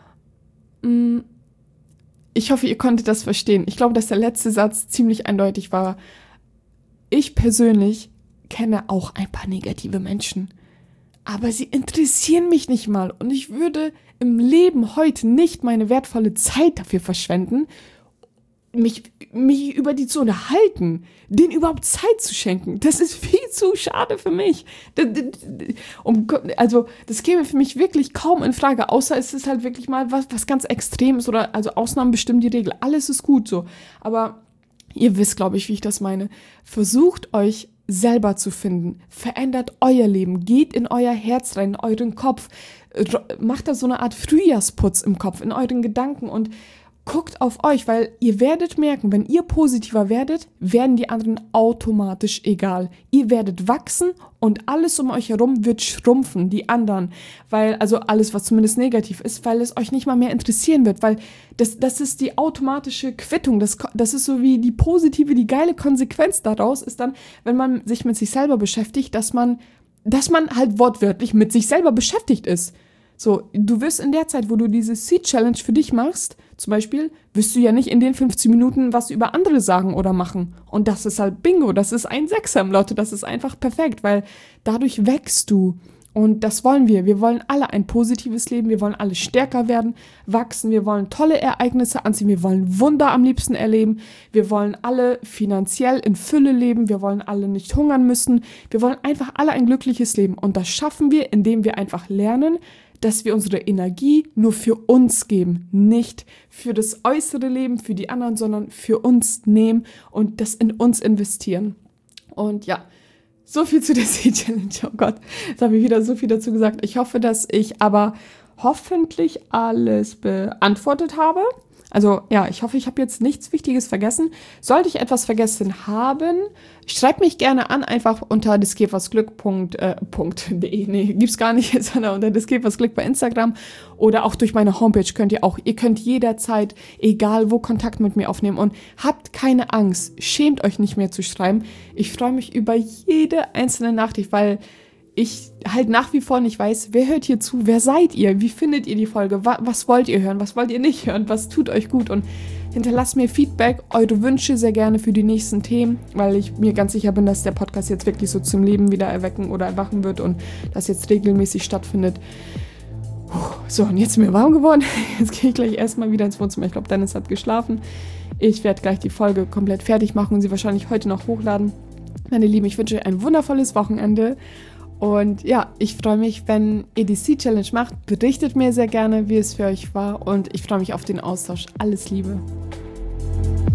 mh, ich hoffe, ihr konntet das verstehen. Ich glaube, dass der letzte Satz ziemlich eindeutig war. Ich persönlich kenne auch ein paar negative Menschen. aber sie interessieren mich nicht mal. Und ich würde im Leben heute nicht meine wertvolle Zeit dafür verschwenden, mich, mich über die zu unterhalten, denen überhaupt Zeit zu schenken. Das ist viel zu schade für mich. Um, also das käme für mich wirklich kaum in Frage, außer es ist halt wirklich mal was, was ganz Extremes oder also Ausnahmen bestimmen die Regel. Alles ist gut so. Aber ihr wisst, glaube ich, wie ich das meine. Versucht euch selber zu finden. Verändert euer Leben. Geht in euer Herz rein, in euren Kopf. Macht da so eine Art Frühjahrsputz im Kopf, in euren Gedanken und guckt auf euch, weil ihr werdet merken, wenn ihr positiver werdet, werden die anderen automatisch egal. Ihr werdet wachsen und alles um euch herum wird schrumpfen, die anderen. Weil, also alles, was zumindest negativ ist, weil es euch nicht mal mehr interessieren wird, weil das, das ist die automatische Quittung. Das, das ist so wie die positive, die geile Konsequenz daraus ist dann, wenn man sich mit sich selber beschäftigt, dass man, dass man halt wortwörtlich mit sich selber beschäftigt ist. So, du wirst in der Zeit, wo du diese Seed Challenge für dich machst, zum Beispiel, wirst du ja nicht in den fünfzehn Minuten was über andere sagen oder machen. Und das ist halt Bingo, das ist ein Sechser im Lotto, das ist einfach perfekt, weil dadurch wächst du. Und das wollen wir. Wir wollen alle ein positives Leben, wir wollen alle stärker werden, wachsen, wir wollen tolle Ereignisse anziehen, wir wollen Wunder am liebsten erleben, wir wollen alle finanziell in Fülle leben, wir wollen alle nicht hungern müssen, wir wollen einfach alle ein glückliches Leben. Und das schaffen wir, indem wir einfach lernen, dass wir unsere Energie nur für uns geben, nicht für das äußere Leben, für die anderen, sondern für uns nehmen und das in uns investieren. Und ja, so viel zu der Seed Challenge. Oh Gott, jetzt habe ich wieder so viel dazu gesagt. Ich hoffe, dass ich aber hoffentlich alles beantwortet habe. Also ja, ich hoffe, ich habe jetzt nichts Wichtiges vergessen. Sollte ich etwas vergessen haben, schreibt mich gerne an, einfach unter desgefersglück punkt de. Nee, gibt's gar nicht, sondern unter desgefersglück bei Instagram oder auch durch meine Homepage könnt ihr auch. Ihr könnt jederzeit, egal wo, Kontakt mit mir aufnehmen und habt keine Angst. Schämt euch nicht mehr zu schreiben. Ich freue mich über jede einzelne Nachricht, weil ich halt nach wie vor nicht weiß, wer hört hier zu, wer seid ihr, wie findet ihr die Folge, was, was wollt ihr hören, was wollt ihr nicht hören, was tut euch gut und hinterlasst mir Feedback, eure Wünsche sehr gerne für die nächsten Themen, weil ich mir ganz sicher bin, dass der Podcast jetzt wirklich so zum Leben wieder erwecken oder erwachen wird und das jetzt regelmäßig stattfindet. So, und jetzt ist mir warm geworden, jetzt gehe ich gleich erstmal wieder ins Wohnzimmer, ich glaube, Dennis hat geschlafen, ich werde gleich die Folge komplett fertig machen und sie wahrscheinlich heute noch hochladen. Meine Lieben, ich wünsche euch ein wundervolles Wochenende. Und ja, ich freue mich, wenn ihr die Seed Challenge macht. Berichtet mir sehr gerne, wie es für euch war. Und ich freue mich auf den Austausch. Alles Liebe.